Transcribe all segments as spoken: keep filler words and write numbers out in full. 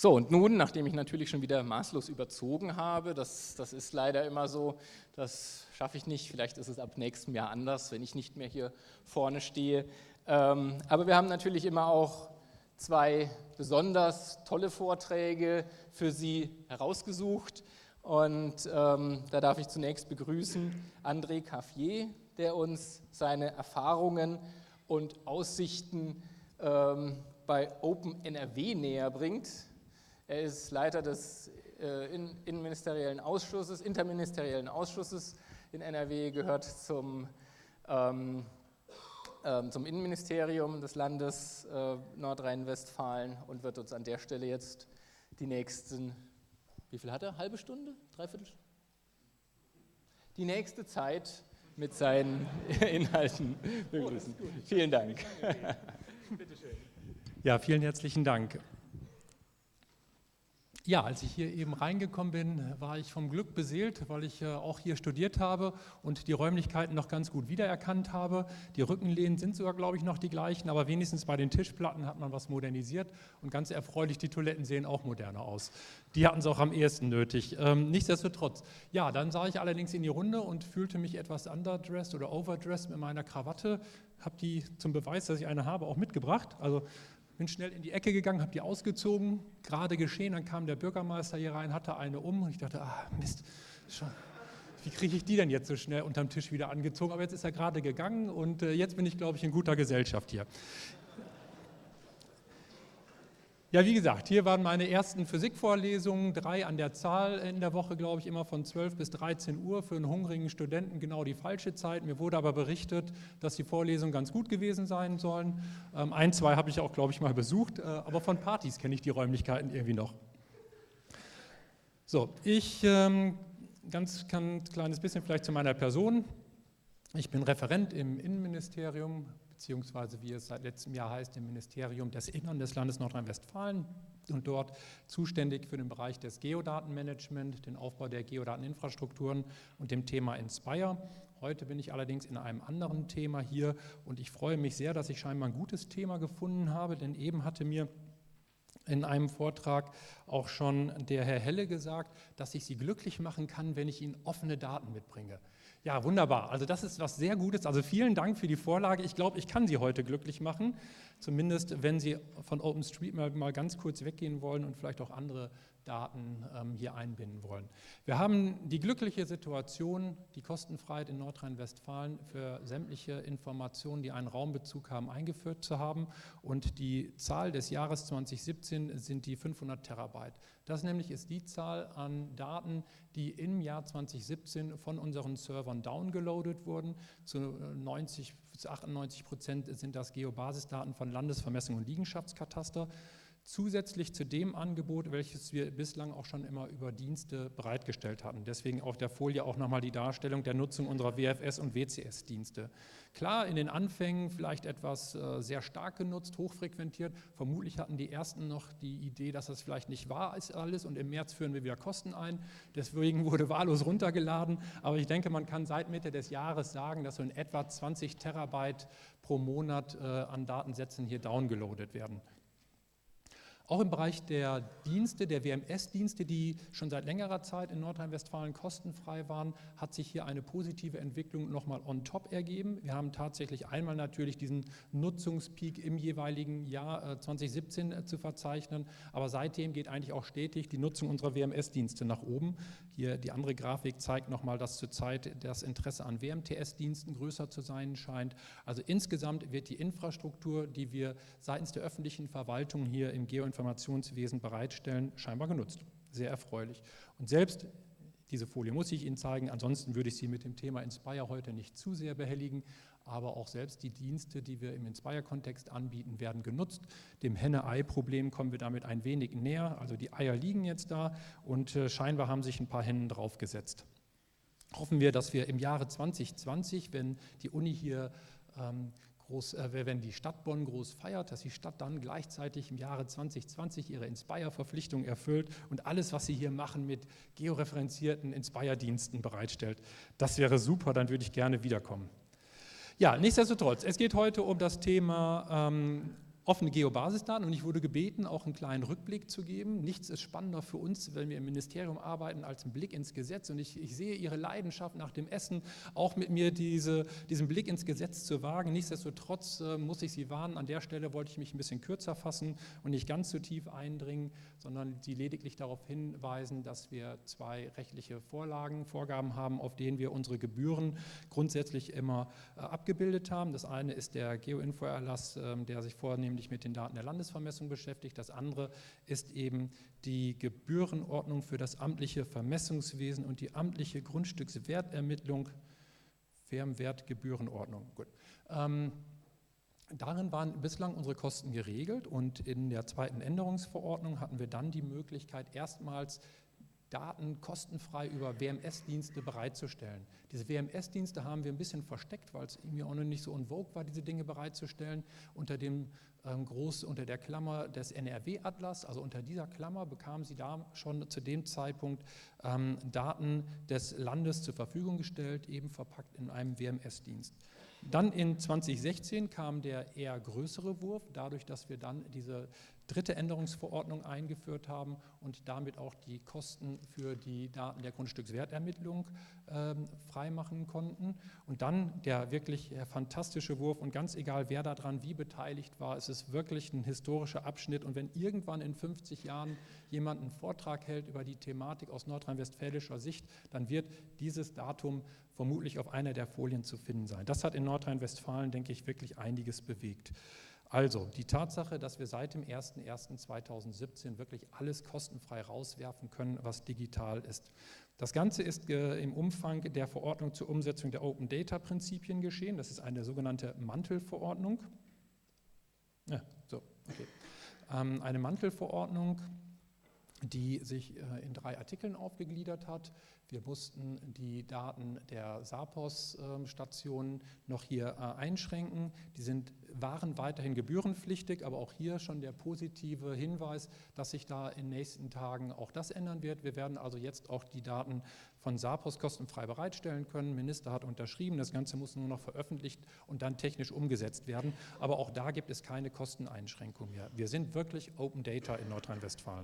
So, und nun, nachdem ich natürlich schon wieder maßlos überzogen habe, das, das ist leider immer so, das schaffe ich nicht, vielleicht ist es ab nächstem Jahr anders, wenn ich nicht mehr hier vorne stehe. Ähm, aber wir haben natürlich immer auch zwei besonders tolle Vorträge für Sie herausgesucht. Und ähm, da darf ich zunächst begrüßen André Caffier, der uns seine Erfahrungen und Aussichten ähm, bei Open N R W näher bringt. Er ist Leiter des äh, Innenministeriellen Ausschusses, Interministeriellen Ausschusses in N R W, gehört zum, ähm, ähm, zum Innenministerium des Landes äh, Nordrhein-Westfalen und wird uns an der Stelle jetzt die nächsten, wie viel hat er? Halbe Stunde? Dreiviertel? Die nächste Zeit mit seinen Inhalten begrüßen. Oh, vielen Dank. Bitte schön. Ja, vielen herzlichen Dank. Ja, als ich hier eben reingekommen bin, war ich vom Glück beseelt, weil ich äh, auch hier studiert habe und die Räumlichkeiten noch ganz gut wiedererkannt habe. Die Rückenlehnen sind sogar, glaube ich, noch die gleichen, aber wenigstens bei den Tischplatten hat man was modernisiert und ganz erfreulich, die Toiletten sehen auch moderner aus. Die hatten es auch am ehesten nötig. Ähm, nichtsdestotrotz, ja, dann sah ich allerdings in die Runde und fühlte mich etwas underdressed oder overdressed mit meiner Krawatte, habe die zum Beweis, dass ich eine habe, auch mitgebracht. Also bin schnell in die Ecke gegangen, habe die ausgezogen, gerade geschehen, dann kam der Bürgermeister hier rein, hatte eine um und ich dachte, ah Mist, wie kriege ich die denn jetzt so schnell unterm Tisch wieder angezogen? Aber jetzt ist er gerade gegangen und jetzt bin ich, glaube ich, in guter Gesellschaft hier. Ja, wie gesagt, hier waren meine ersten Physikvorlesungen, drei an der Zahl in der Woche, glaube ich, immer von zwölf bis dreizehn Uhr, für einen hungrigen Studenten genau die falsche Zeit. Mir wurde aber berichtet, dass die Vorlesungen ganz gut gewesen sein sollen. Ähm, ein, zwei habe ich auch, glaube ich, mal besucht, äh, aber von Partys kenne ich die Räumlichkeiten irgendwie noch. So, ich ähm, ganz ein kleines bisschen vielleicht zu meiner Person. Ich bin Referent im Innenministerium, beziehungsweise wie es seit letztem Jahr heißt, im Ministerium des Innern des Landes Nordrhein-Westfalen und dort zuständig für den Bereich des Geodatenmanagement, den Aufbau der Geodateninfrastrukturen und dem Thema Inspire. Heute bin ich allerdings in einem anderen Thema hier und ich freue mich sehr, dass ich scheinbar ein gutes Thema gefunden habe, denn eben hatte mir in einem Vortrag auch schon der Herr Helle gesagt, dass ich Sie glücklich machen kann, wenn ich Ihnen offene Daten mitbringe. Ja, wunderbar. Also das ist was sehr Gutes. Also vielen Dank für die Vorlage. Ich glaube, ich kann Sie heute glücklich machen, zumindest wenn Sie von OpenStreetMap mal ganz kurz weggehen wollen und vielleicht auch andere Daten ähm, hier einbinden wollen. Wir haben die glückliche Situation, die Kostenfreiheit in Nordrhein-Westfalen für sämtliche Informationen, die einen Raumbezug haben, eingeführt zu haben. Und die Zahl des Jahres zweitausendsiebzehn sind die fünfhundert Terabyte. Das nämlich ist die Zahl an Daten, die im Jahr zweitausendsiebzehn von unseren Servern downgeloadet wurden. Zu neunzig bis achtundneunzig Prozent sind das Geobasisdaten von Landesvermessung und Liegenschaftskataster. Zusätzlich zu dem Angebot, welches wir bislang auch schon immer über Dienste bereitgestellt hatten. Deswegen auf der Folie auch nochmal die Darstellung der Nutzung unserer W F S- und W C S-Dienste. Klar, in den Anfängen vielleicht etwas äh, sehr stark genutzt, hochfrequentiert. Vermutlich hatten die Ersten noch die Idee, dass das vielleicht nicht wahr ist alles und im März führen wir wieder Kosten ein. Deswegen wurde wahllos runtergeladen. Aber ich denke, man kann seit Mitte des Jahres sagen, dass so in etwa zwanzig Terabyte pro Monat äh, an Datensätzen hier downgeloadet werden. Auch im Bereich der Dienste, der W M S-Dienste, die schon seit längerer Zeit in Nordrhein-Westfalen kostenfrei waren, hat sich hier eine positive Entwicklung nochmal on top ergeben. Wir haben tatsächlich einmal natürlich diesen Nutzungspeak im jeweiligen Jahr äh, zweitausendsiebzehn äh, zu verzeichnen, aber seitdem geht eigentlich auch stetig die Nutzung unserer W M S-Dienste nach oben. Hier die andere Grafik zeigt nochmal, dass zurzeit das Interesse an W M T S-Diensten größer zu sein scheint. Also insgesamt wird die Infrastruktur, die wir seitens der öffentlichen Verwaltung hier im Geoinformationswesen bereitstellen, scheinbar genutzt. Sehr erfreulich. Und selbst diese Folie muss ich Ihnen zeigen, ansonsten würde ich Sie mit dem Thema Inspire heute nicht zu sehr behelligen, aber auch selbst die Dienste, die wir im Inspire-Kontext anbieten, werden genutzt. Dem Henne-Ei-Problem kommen wir damit ein wenig näher, also die Eier liegen jetzt da und äh, scheinbar haben sich ein paar Hennen draufgesetzt. Hoffen wir, dass wir im Jahre zwanzig zwanzig, wenn die Uni hier ähm, Groß, äh, wenn die Stadt Bonn groß feiert, dass die Stadt dann gleichzeitig im Jahre zwanzig zwanzig ihre Inspire-Verpflichtung erfüllt und alles, was sie hier machen, mit georeferenzierten Inspire-Diensten bereitstellt. Das wäre super, dann würde ich gerne wiederkommen. Ja, nichtsdestotrotz, es geht heute um das Thema ähm, offene Geobasisdaten und ich wurde gebeten, auch einen kleinen Rückblick zu geben. Nichts ist spannender für uns, wenn wir im Ministerium arbeiten, als ein Blick ins Gesetz und ich, ich sehe Ihre Leidenschaft nach dem Essen, auch mit mir diese, diesen Blick ins Gesetz zu wagen. Nichtsdestotrotz äh, muss ich Sie warnen, an der Stelle wollte ich mich ein bisschen kürzer fassen und nicht ganz so tief eindringen, sondern Sie lediglich darauf hinweisen, dass wir zwei rechtliche Vorlagen, Vorgaben haben, auf denen wir unsere Gebühren grundsätzlich immer äh, abgebildet haben. Das eine ist der Geoinfo-Erlass, äh, der sich vornehmlich mit den Daten der Landesvermessung beschäftigt. Das andere ist eben die Gebührenordnung für das amtliche Vermessungswesen und die amtliche Grundstückswertermittlung, Firmenwertgebührenordnung. Gut. Ähm, darin waren bislang unsere Kosten geregelt und in der zweiten Änderungsverordnung hatten wir dann die Möglichkeit, erstmals Daten kostenfrei über W M S-Dienste bereitzustellen. Diese W M S-Dienste haben wir ein bisschen versteckt, weil es irgendwie auch noch nicht so en vogue war, diese Dinge bereitzustellen. Unter, dem, ähm, groß, unter der Klammer des N R W-Atlas, also unter dieser Klammer bekamen Sie da schon zu dem Zeitpunkt ähm, Daten des Landes zur Verfügung gestellt, eben verpackt in einem W M S-Dienst. Dann in zwanzig sechzehn kam der eher größere Wurf, dadurch, dass wir dann diese dritte Änderungsverordnung eingeführt haben und damit auch die Kosten für die Daten der Grundstückswertermittlung ähm, freimachen konnten. Und dann der wirklich der fantastische Wurf und ganz egal, wer daran wie beteiligt war, es ist wirklich ein historischer Abschnitt und wenn irgendwann in fünfzig Jahren jemand einen Vortrag hält über die Thematik aus nordrhein-westfälischer Sicht, dann wird dieses Datum vermutlich auf einer der Folien zu finden sein. Das hat in Nordrhein-Westfalen, denke ich, wirklich einiges bewegt. Also die Tatsache, dass wir seit dem ersten ersten zweitausendsiebzehn wirklich alles kostenfrei rauswerfen können, was digital ist. Das Ganze ist äh, im Umfang der Verordnung zur Umsetzung der Open Data Prinzipien geschehen. Das ist eine sogenannte Mantelverordnung. Ja, so, okay. Ähm, eine Mantelverordnung, die sich äh, in drei Artikeln aufgegliedert hat. Wir mussten die Daten der SAPOS-Stationen noch hier äh, einschränken. Die sind, waren weiterhin gebührenpflichtig, aber auch hier schon der positive Hinweis, dass sich da in den nächsten Tagen auch das ändern wird. Wir werden also jetzt auch die Daten von SAPOS kostenfrei bereitstellen können. Der Minister hat unterschrieben, das Ganze muss nur noch veröffentlicht und dann technisch umgesetzt werden. Aber auch da gibt es keine Kosteneinschränkung mehr. Wir sind wirklich Open Data in Nordrhein-Westfalen.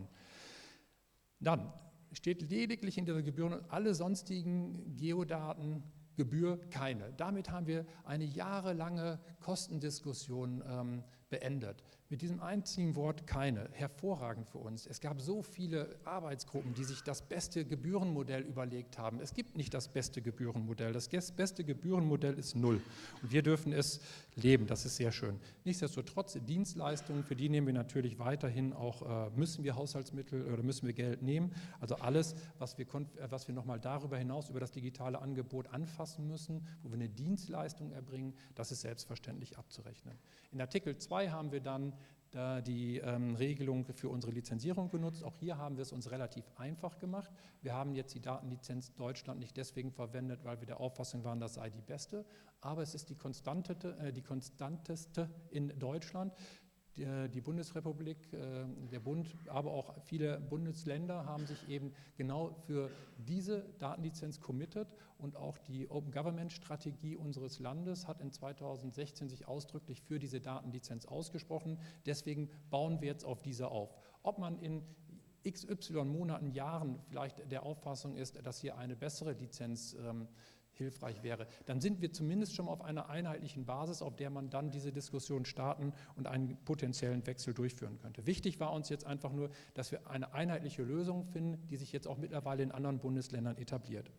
Dann steht lediglich in dieser Gebühren alle sonstigen Geodaten, Gebühr keine. Damit haben wir eine jahrelange Kostendiskussion ähm, beendet. Mit diesem einzigen Wort keine. Hervorragend für uns. Es gab so viele Arbeitsgruppen, die sich das beste Gebührenmodell überlegt haben. Es gibt nicht das beste Gebührenmodell. Das beste Gebührenmodell ist null. Und wir dürfen es leben. Das ist sehr schön. Nichtsdestotrotz, Dienstleistungen, für die nehmen wir natürlich weiterhin auch, äh, müssen wir Haushaltsmittel oder müssen wir Geld nehmen. Also alles, was wir, was wir nochmal darüber hinaus, über das digitale Angebot anfassen müssen, wo wir eine Dienstleistung erbringen, das ist selbstverständlich abzurechnen. In Artikel zwei haben wir dann da die ähm, Regelung für unsere Lizenzierung genutzt. Auch hier haben wir es uns relativ einfach gemacht. Wir haben jetzt die Datenlizenz Deutschland nicht deswegen verwendet, weil wir der Auffassung waren, das sei die beste, aber es ist die konstanteste, äh, die konstanteste in Deutschland. Die, die Bundesrepublik, äh, der Bund, aber auch viele Bundesländer haben sich eben genau für diese Datenlizenz committed und auch die Open Government Strategie unseres Landes hat in zweitausendsechzehn sich ausdrücklich für diese Datenlizenz ausgesprochen. Deswegen bauen wir jetzt auf diese auf. Ob man in x y Monaten, Jahren vielleicht der Auffassung ist, dass hier eine bessere Lizenz ähm, hilfreich wäre, dann sind wir zumindest schon auf einer einheitlichen Basis, auf der man dann diese Diskussion starten und einen potenziellen Wechsel durchführen könnte. Wichtig war uns jetzt einfach nur, dass wir eine einheitliche Lösung finden, die sich jetzt auch mittlerweile in anderen Bundesländern etabliert.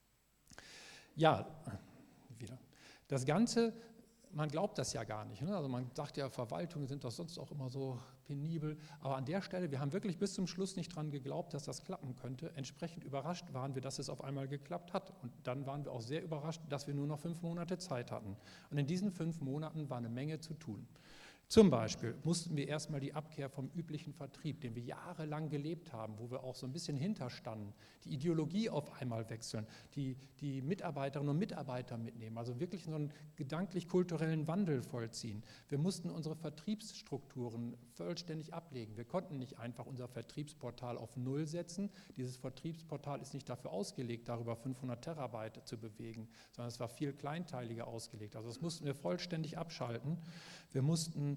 Ja, wieder. Das Ganze, man glaubt das ja gar nicht. Ne? Also man sagt ja, Verwaltungen sind doch sonst auch immer so penibel. Aber an der Stelle, wir haben wirklich bis zum Schluss nicht dran geglaubt, dass das klappen könnte. Entsprechend überrascht waren wir, dass es auf einmal geklappt hat. Und dann waren wir auch sehr überrascht, dass wir nur noch fünf Monate Zeit hatten. Und in diesen fünf Monaten war eine Menge zu tun. Zum Beispiel mussten wir erstmal die Abkehr vom üblichen Vertrieb, den wir jahrelang gelebt haben, wo wir auch so ein bisschen hinterstanden, die Ideologie auf einmal wechseln, die, die Mitarbeiterinnen und Mitarbeiter mitnehmen, also wirklich so einen gedanklich-kulturellen Wandel vollziehen. Wir mussten unsere Vertriebsstrukturen vollständig ablegen. Wir konnten nicht einfach unser Vertriebsportal auf Null setzen. Dieses Vertriebsportal ist nicht dafür ausgelegt, darüber fünfhundert Terabyte zu bewegen, sondern es war viel kleinteiliger ausgelegt. Also das mussten wir vollständig abschalten. Wir mussten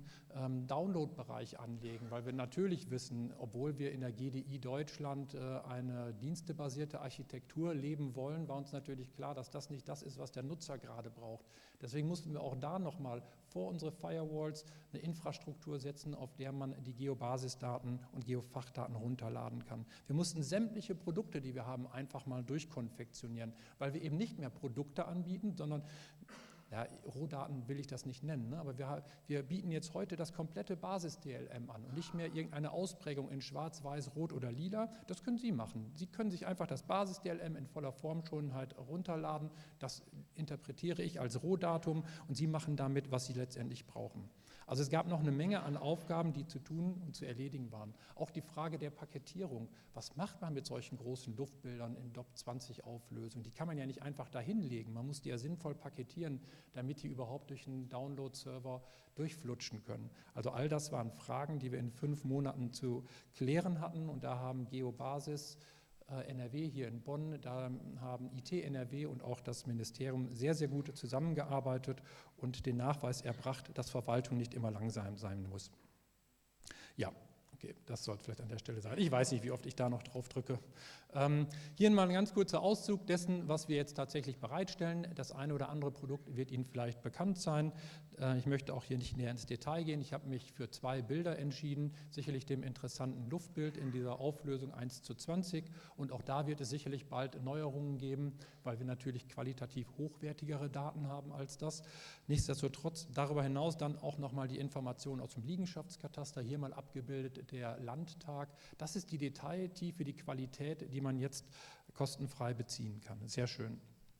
ähm, Download-Bereich anlegen, weil wir natürlich wissen, obwohl wir in der G D I Deutschland äh, eine dienstebasierte Architektur leben wollen, war uns natürlich klar, dass das nicht das ist, was der Nutzer gerade braucht. Deswegen mussten wir auch da nochmal vor unsere Firewalls eine Infrastruktur setzen, auf der man die Geobasisdaten und Geofachdaten runterladen kann. Wir mussten sämtliche Produkte, die wir haben, einfach mal durchkonfektionieren, weil wir eben nicht mehr Produkte anbieten, sondern ja, Rohdaten will ich das nicht nennen, ne? Aber wir, wir bieten jetzt heute das komplette Basis-D L M an und nicht mehr irgendeine Ausprägung in Schwarz, Weiß, Rot oder Lila. Das können Sie machen. Sie können sich einfach das Basis-D L M in voller Form schon halt runterladen. Das interpretiere ich als Rohdatum und Sie machen damit, was Sie letztendlich brauchen. Also es gab noch eine Menge an Aufgaben, die zu tun und zu erledigen waren. Auch die Frage der Paketierung. Was macht man mit solchen großen Luftbildern in D O P zwanzig Auflösung? Die kann man ja nicht einfach dahinlegen. Man muss die ja sinnvoll paketieren, damit die überhaupt durch einen Download-Server durchflutschen können. Also all das waren Fragen, die wir in fünf Monaten zu klären hatten. Und da haben Geobasis, N R W hier in Bonn, da haben I T N R W und auch das Ministerium sehr, sehr gut zusammengearbeitet und den Nachweis erbracht, dass Verwaltung nicht immer langsam sein muss. Ja, okay, das sollte vielleicht an der Stelle sein. Ich weiß nicht, wie oft ich da noch drauf drücke. Ähm, hier mal ein ganz kurzer Auszug dessen, was wir jetzt tatsächlich bereitstellen. Das eine oder andere Produkt wird Ihnen vielleicht bekannt sein. Äh, ich möchte auch hier nicht näher ins Detail gehen. Ich habe mich für zwei Bilder entschieden, sicherlich dem interessanten Luftbild in dieser Auflösung eins zu zwanzig. Und auch da wird es sicherlich bald Neuerungen geben, weil wir natürlich qualitativ hochwertigere Daten haben als das. Nichtsdestotrotz darüber hinaus dann auch nochmal die Informationen aus dem Liegenschaftskataster, hier mal abgebildet der Landtag. Das ist die Detailtiefe, die Qualität, die man jetzt kostenfrei beziehen kann. Sehr schön.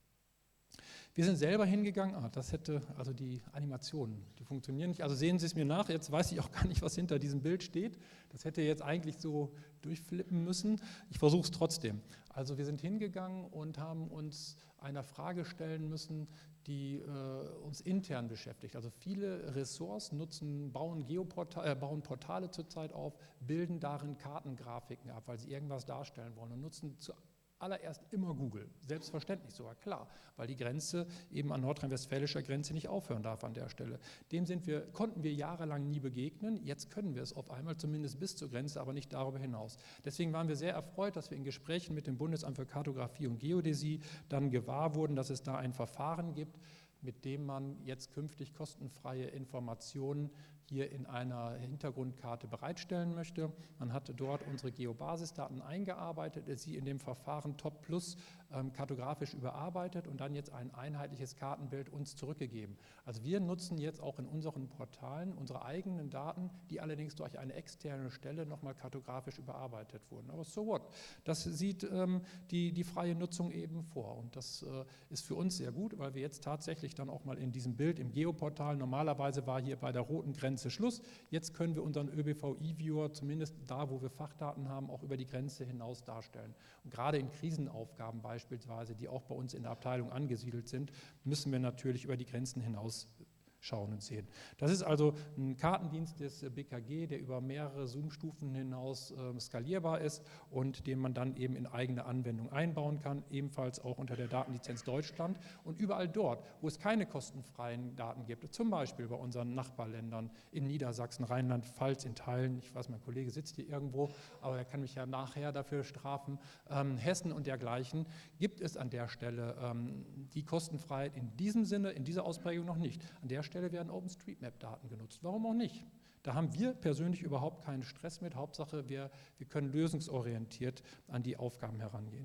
Wir sind selber hingegangen, ah, das hätte, also die Animationen, die funktionieren nicht, also sehen Sie es mir nach, jetzt weiß ich auch gar nicht, was hinter diesem Bild steht. Das hätte jetzt eigentlich so durchflippen müssen. Ich versuche es trotzdem. Also wir sind hingegangen und haben uns einer Frage stellen müssen, die äh, uns intern beschäftigt. Also viele Ressorts nutzen, bauen, Geoportale, äh, bauen Portale zurzeit auf, bilden darin Kartengrafiken ab, weil sie irgendwas darstellen wollen und nutzen zu allererst immer Google, selbstverständlich sogar, klar, weil die Grenze eben an nordrhein-westfälischer Grenze nicht aufhören darf an der Stelle. Dem sind wir, konnten wir jahrelang nie begegnen, jetzt können wir es auf einmal zumindest bis zur Grenze, aber nicht darüber hinaus. Deswegen waren wir sehr erfreut, dass wir in Gesprächen mit dem Bundesamt für Kartografie und Geodäsie dann gewahr wurden, dass es da ein Verfahren gibt, mit dem man jetzt künftig kostenfreie Informationen hier in einer Hintergrundkarte bereitstellen möchte. Man hat dort unsere Geobasisdaten eingearbeitet, sie in dem Verfahren Top Plus ähm, kartografisch überarbeitet und dann jetzt ein einheitliches Kartenbild uns zurückgegeben. Also wir nutzen jetzt auch in unseren Portalen unsere eigenen Daten, die allerdings durch eine externe Stelle nochmal kartografisch überarbeitet wurden. Aber so what? Das sieht ähm, die, die freie Nutzung eben vor und das äh, ist für uns sehr gut, weil wir jetzt tatsächlich dann auch mal in diesem Bild im Geoportal, normalerweise war hier bei der roten Grenze Schluss, jetzt können wir unseren ÖBV-E-Viewer zumindest da, wo wir Fachdaten haben, auch über die Grenze hinaus darstellen. Und gerade in Krisenaufgaben beispielsweise, die auch bei uns in der Abteilung angesiedelt sind, müssen wir natürlich über die Grenzen hinaus schauen und sehen. Das ist also ein Kartendienst des B K G, der über mehrere Zoom-Stufen hinaus äh, skalierbar ist und den man dann eben in eigene Anwendung einbauen kann, ebenfalls auch unter der Datenlizenz Deutschland und überall dort, wo es keine kostenfreien Daten gibt, zum Beispiel bei unseren Nachbarländern in Niedersachsen, Rheinland-Pfalz, in Teilen, ich weiß, mein Kollege sitzt hier irgendwo, aber er kann mich ja nachher dafür strafen, ähm, Hessen und dergleichen, gibt es an der Stelle ähm, die Kostenfreiheit in diesem Sinne, in dieser Ausprägung noch nicht. An der Stelle werden OpenStreetMap-Daten genutzt. Warum auch nicht? Da haben wir persönlich überhaupt keinen Stress mit. Hauptsache, wir, wir können lösungsorientiert an die Aufgaben herangehen.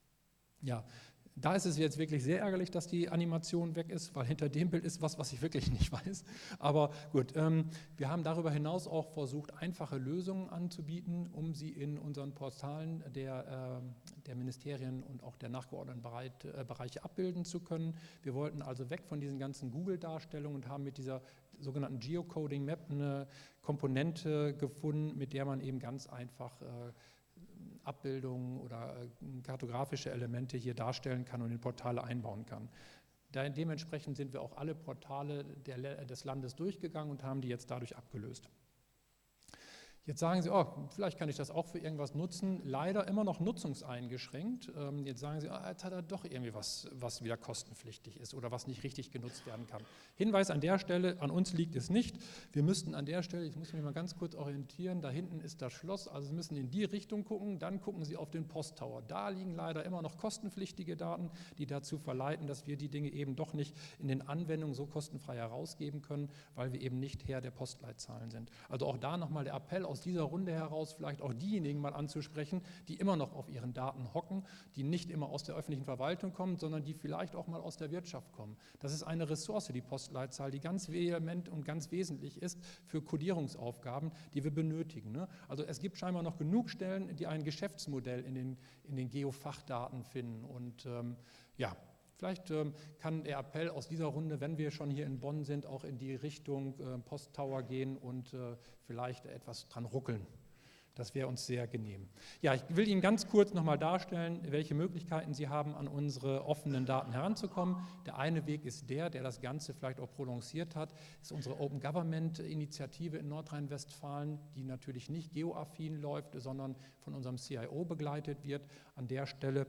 Ja, da ist es jetzt wirklich sehr ärgerlich, dass die Animation weg ist, weil hinter dem Bild ist was, was ich wirklich nicht weiß. Aber gut, ähm, wir haben darüber hinaus auch versucht, einfache Lösungen anzubieten, um sie in unseren Portalen der, äh, der Ministerien und auch der nachgeordneten Bereit, äh, Bereiche abbilden zu können. Wir wollten also weg von diesen ganzen Google-Darstellungen und haben mit dieser sogenannten Geocoding Map eine Komponente gefunden, mit der man eben ganz einfach äh, Abbildungen oder kartografische Elemente hier darstellen kann und in Portale einbauen kann. Dementsprechend sind wir auch alle Portale der, des Landes durchgegangen und haben die jetzt dadurch abgelöst. Jetzt sagen Sie, oh, vielleicht kann ich das auch für irgendwas nutzen. Leider immer noch nutzungseingeschränkt. Ähm, jetzt sagen Sie, oh, jetzt hat er doch irgendwie was, was wieder kostenpflichtig ist oder was nicht richtig genutzt werden kann. Hinweis an der Stelle, an uns liegt es nicht. Wir müssten an der Stelle, ich muss mich mal ganz kurz orientieren, da hinten ist das Schloss, also Sie müssen in die Richtung gucken, dann gucken Sie auf den Posttower. Da liegen leider immer noch kostenpflichtige Daten, die dazu verleiten, dass wir die Dinge eben doch nicht in den Anwendungen so kostenfrei herausgeben können, weil wir eben nicht Herr der Postleitzahlen sind. Also auch da nochmal der Appell aus dieser Runde heraus, vielleicht auch diejenigen mal anzusprechen, die immer noch auf ihren Daten hocken, die nicht immer aus der öffentlichen Verwaltung kommen, sondern die vielleicht auch mal aus der Wirtschaft kommen. Das ist eine Ressource, die Postleitzahl, die ganz vehement und ganz wesentlich ist für Codierungsaufgaben, die wir benötigen. Ne? Also es gibt scheinbar noch genug Stellen, die ein Geschäftsmodell in den, in den Geofachdaten finden und ähm, ja, vielleicht ähm, kann der Appell aus dieser Runde, wenn wir schon hier in Bonn sind, auch in die Richtung äh, Posttower gehen und äh, vielleicht etwas dran ruckeln. Das wäre uns sehr genehm. Ja, ich will Ihnen ganz kurz nochmal darstellen, welche Möglichkeiten Sie haben, an unsere offenen Daten heranzukommen. Der eine Weg ist der, der das Ganze vielleicht auch prolongiert hat, ist unsere Open Government Initiative in Nordrhein-Westfalen, die natürlich nicht geoaffin läuft, sondern von unserem C I O begleitet wird. An der Stelle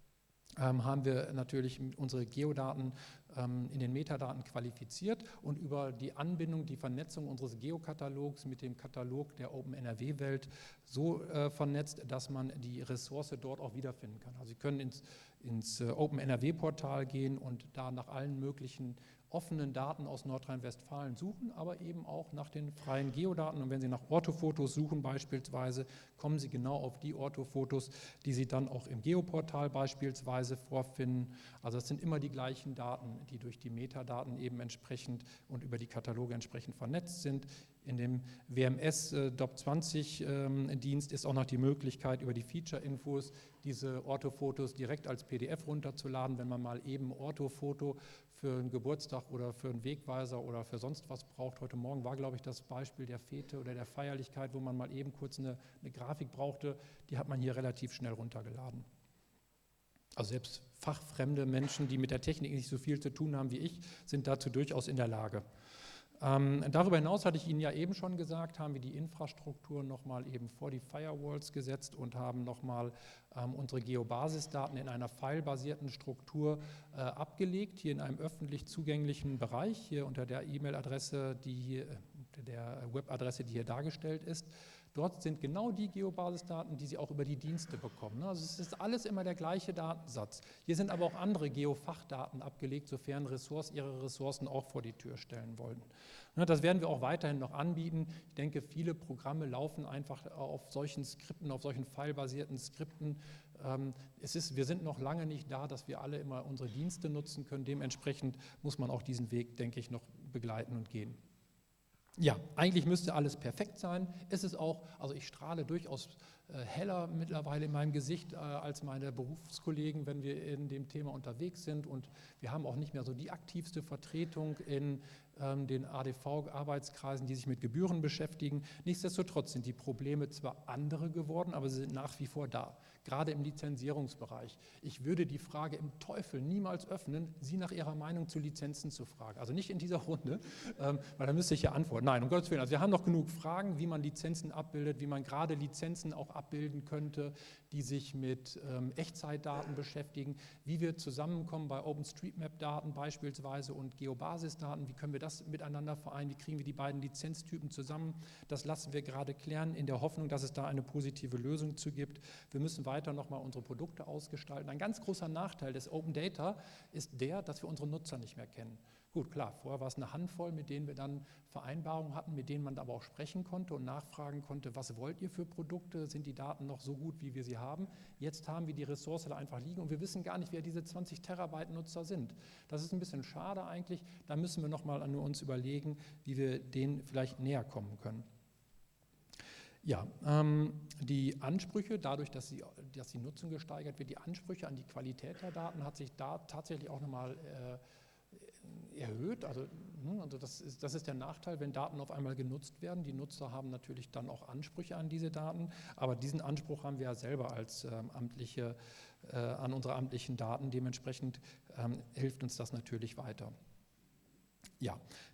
Ähm, haben wir natürlich unsere Geodaten ähm, in den Metadaten qualifiziert und über die Anbindung, die Vernetzung unseres Geokatalogs mit dem Katalog der Open N R W-Welt so äh, vernetzt, dass man die Ressource dort auch wiederfinden kann. Also Sie können ins, ins äh, Open N R W-Portal gehen und da nach allen möglichen offenen Daten aus Nordrhein-Westfalen suchen, aber eben auch nach den freien Geodaten. Und wenn Sie nach Orthofotos suchen beispielsweise, kommen Sie genau auf die Orthofotos, die Sie dann auch im Geoportal beispielsweise vorfinden. Also es sind immer die gleichen Daten, die durch die Metadaten eben entsprechend und über die Kataloge entsprechend vernetzt sind. In dem W M S äh, D O P zwanzig ähm, Dienst ist auch noch die Möglichkeit, über die Feature-Infos diese Orthofotos direkt als P D F runterzuladen, wenn man mal eben Orthofoto für einen Geburtstag oder für einen Wegweiser oder für sonst was braucht. Heute Morgen war, glaube ich, das Beispiel der Fete oder der Feierlichkeit, wo man mal eben kurz eine, eine Grafik brauchte, die hat man hier relativ schnell runtergeladen. Also selbst fachfremde Menschen, die mit der Technik nicht so viel zu tun haben wie ich, sind dazu durchaus in der Lage. Ähm, darüber hinaus hatte ich Ihnen ja eben schon gesagt, haben wir die Infrastruktur nochmal eben vor die Firewalls gesetzt und haben nochmal ähm, unsere Geobasisdaten in einer filebasierten Struktur äh, abgelegt, hier in einem öffentlich zugänglichen Bereich, hier unter der E-Mail-Adresse, die hier, äh, der Webadresse, die hier dargestellt ist. Dort sind genau die Geobasisdaten, die Sie auch über die Dienste bekommen. Also es ist alles immer der gleiche Datensatz. Hier sind aber auch andere Geofachdaten abgelegt, sofern Ressource ihre Ressourcen auch vor die Tür stellen wollen. Das werden wir auch weiterhin noch anbieten. Ich denke, viele Programme laufen einfach auf solchen Skripten, auf solchen filebasierten Skripten. Es ist, wir sind noch lange nicht da, dass wir alle immer unsere Dienste nutzen können. Dementsprechend muss man auch diesen Weg, denke ich, noch begleiten und gehen. Ja, eigentlich müsste alles perfekt sein. Ist es auch, also ich strahle durchaus äh, heller mittlerweile in meinem Gesicht äh, als meine Berufskollegen, wenn wir in dem Thema unterwegs sind, und wir haben auch nicht mehr so die aktivste Vertretung in ähm, den A D V-Arbeitskreisen, die sich mit Gebühren beschäftigen. Nichtsdestotrotz sind die Probleme zwar andere geworden, aber sie sind nach wie vor da, gerade im Lizenzierungsbereich. Ich würde die Frage im Teufel niemals öffnen, Sie nach Ihrer Meinung zu Lizenzen zu fragen. Also nicht in dieser Runde, ähm, weil da müsste ich ja antworten. Nein, um Gottes Willen. Also wir haben noch genug Fragen, wie man Lizenzen abbildet, wie man gerade Lizenzen auch abbilden könnte, die sich mit ähm, Echtzeitdaten beschäftigen, wie wir zusammenkommen bei OpenStreetMap-Daten beispielsweise und Geobasisdaten, wie können wir das miteinander vereinen, wie kriegen wir die beiden Lizenztypen zusammen. Das lassen wir gerade klären, in der Hoffnung, dass es da eine positive Lösung zu gibt. Wir müssen weiter nochmal unsere Produkte ausgestalten. Ein ganz großer Nachteil des Open Data ist der, dass wir unsere Nutzer nicht mehr kennen. Gut, klar, vorher war es eine Handvoll, mit denen wir dann Vereinbarungen hatten, mit denen man aber auch sprechen konnte und nachfragen konnte, was wollt ihr für Produkte, sind die Daten noch so gut, wie wir sie haben. Jetzt haben wir die Ressource da einfach liegen und wir wissen gar nicht, wer diese zwanzig Terabyte Nutzer sind. Das ist ein bisschen schade eigentlich, da müssen wir nochmal an uns überlegen, wie wir denen vielleicht näher kommen können. Ja, ähm, die Ansprüche, dadurch, dass, sie, dass die Nutzung gesteigert wird, die Ansprüche an die Qualität der Daten hat sich da tatsächlich auch nochmal äh, erhöht. Also, also das, ist, das ist der Nachteil, wenn Daten auf einmal genutzt werden. Die Nutzer haben natürlich dann auch Ansprüche an diese Daten, aber diesen Anspruch haben wir ja selber als ähm, amtliche, äh, an unsere amtlichen Daten. Dementsprechend ähm, hilft uns das natürlich weiter. Ja,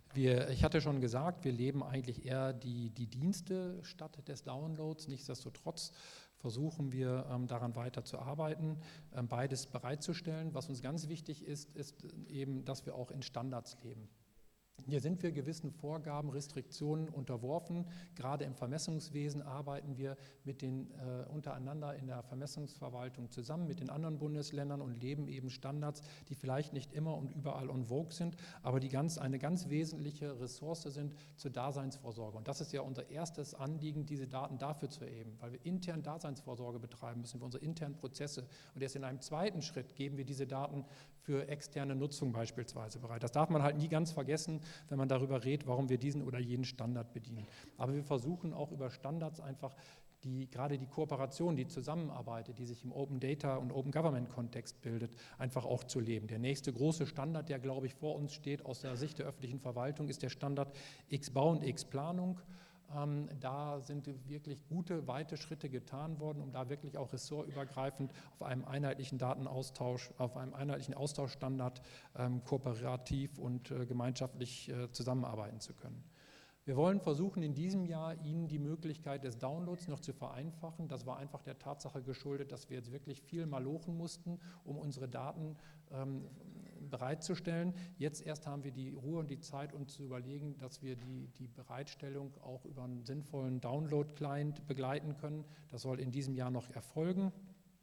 Wir, ich hatte schon gesagt, wir leben eigentlich eher die, die Dienste statt des Downloads. Nichtsdestotrotz versuchen wir ähm, daran weiter zu arbeiten, ähm, beides bereitzustellen. Was uns ganz wichtig ist, ist eben, dass wir auch in Standards leben. Hier sind wir gewissen Vorgaben, Restriktionen unterworfen. Gerade im Vermessungswesen arbeiten wir mit den, äh, untereinander in der Vermessungsverwaltung zusammen mit den anderen Bundesländern und leben eben Standards, die vielleicht nicht immer und überall en vogue sind, aber die ganz, eine ganz wesentliche Ressource sind zur Daseinsvorsorge. Und das ist ja unser erstes Anliegen, diese Daten dafür zu erheben, weil wir intern Daseinsvorsorge betreiben müssen für unsere internen Prozesse. Und erst in einem zweiten Schritt geben wir diese Daten für externe Nutzung beispielsweise bereit. Das darf man halt nie ganz vergessen, wenn man darüber redet, warum wir diesen oder jenen Standard bedienen. Aber wir versuchen auch über Standards einfach die, gerade die Kooperation, die Zusammenarbeit, die sich im Open Data und Open Government Kontext bildet, einfach auch zu leben. Der nächste große Standard, der, glaube ich, vor uns steht aus der Sicht der öffentlichen Verwaltung, ist der Standard X-Bau und X-Planung. Ähm, da sind wirklich gute, weite Schritte getan worden, um da wirklich auch ressortübergreifend auf einem einheitlichen Datenaustausch, auf einem einheitlichen Austauschstandard ähm, kooperativ und äh, gemeinschaftlich äh, zusammenarbeiten zu können. Wir wollen versuchen, in diesem Jahr Ihnen die Möglichkeit des Downloads noch zu vereinfachen. Das war einfach der Tatsache geschuldet, dass wir jetzt wirklich viel malochen mussten, um unsere Daten ähm, bereitzustellen. Jetzt erst haben wir die Ruhe und die Zeit, uns zu überlegen, dass wir die, die Bereitstellung auch über einen sinnvollen Download-Client begleiten können. Das soll in diesem Jahr noch erfolgen.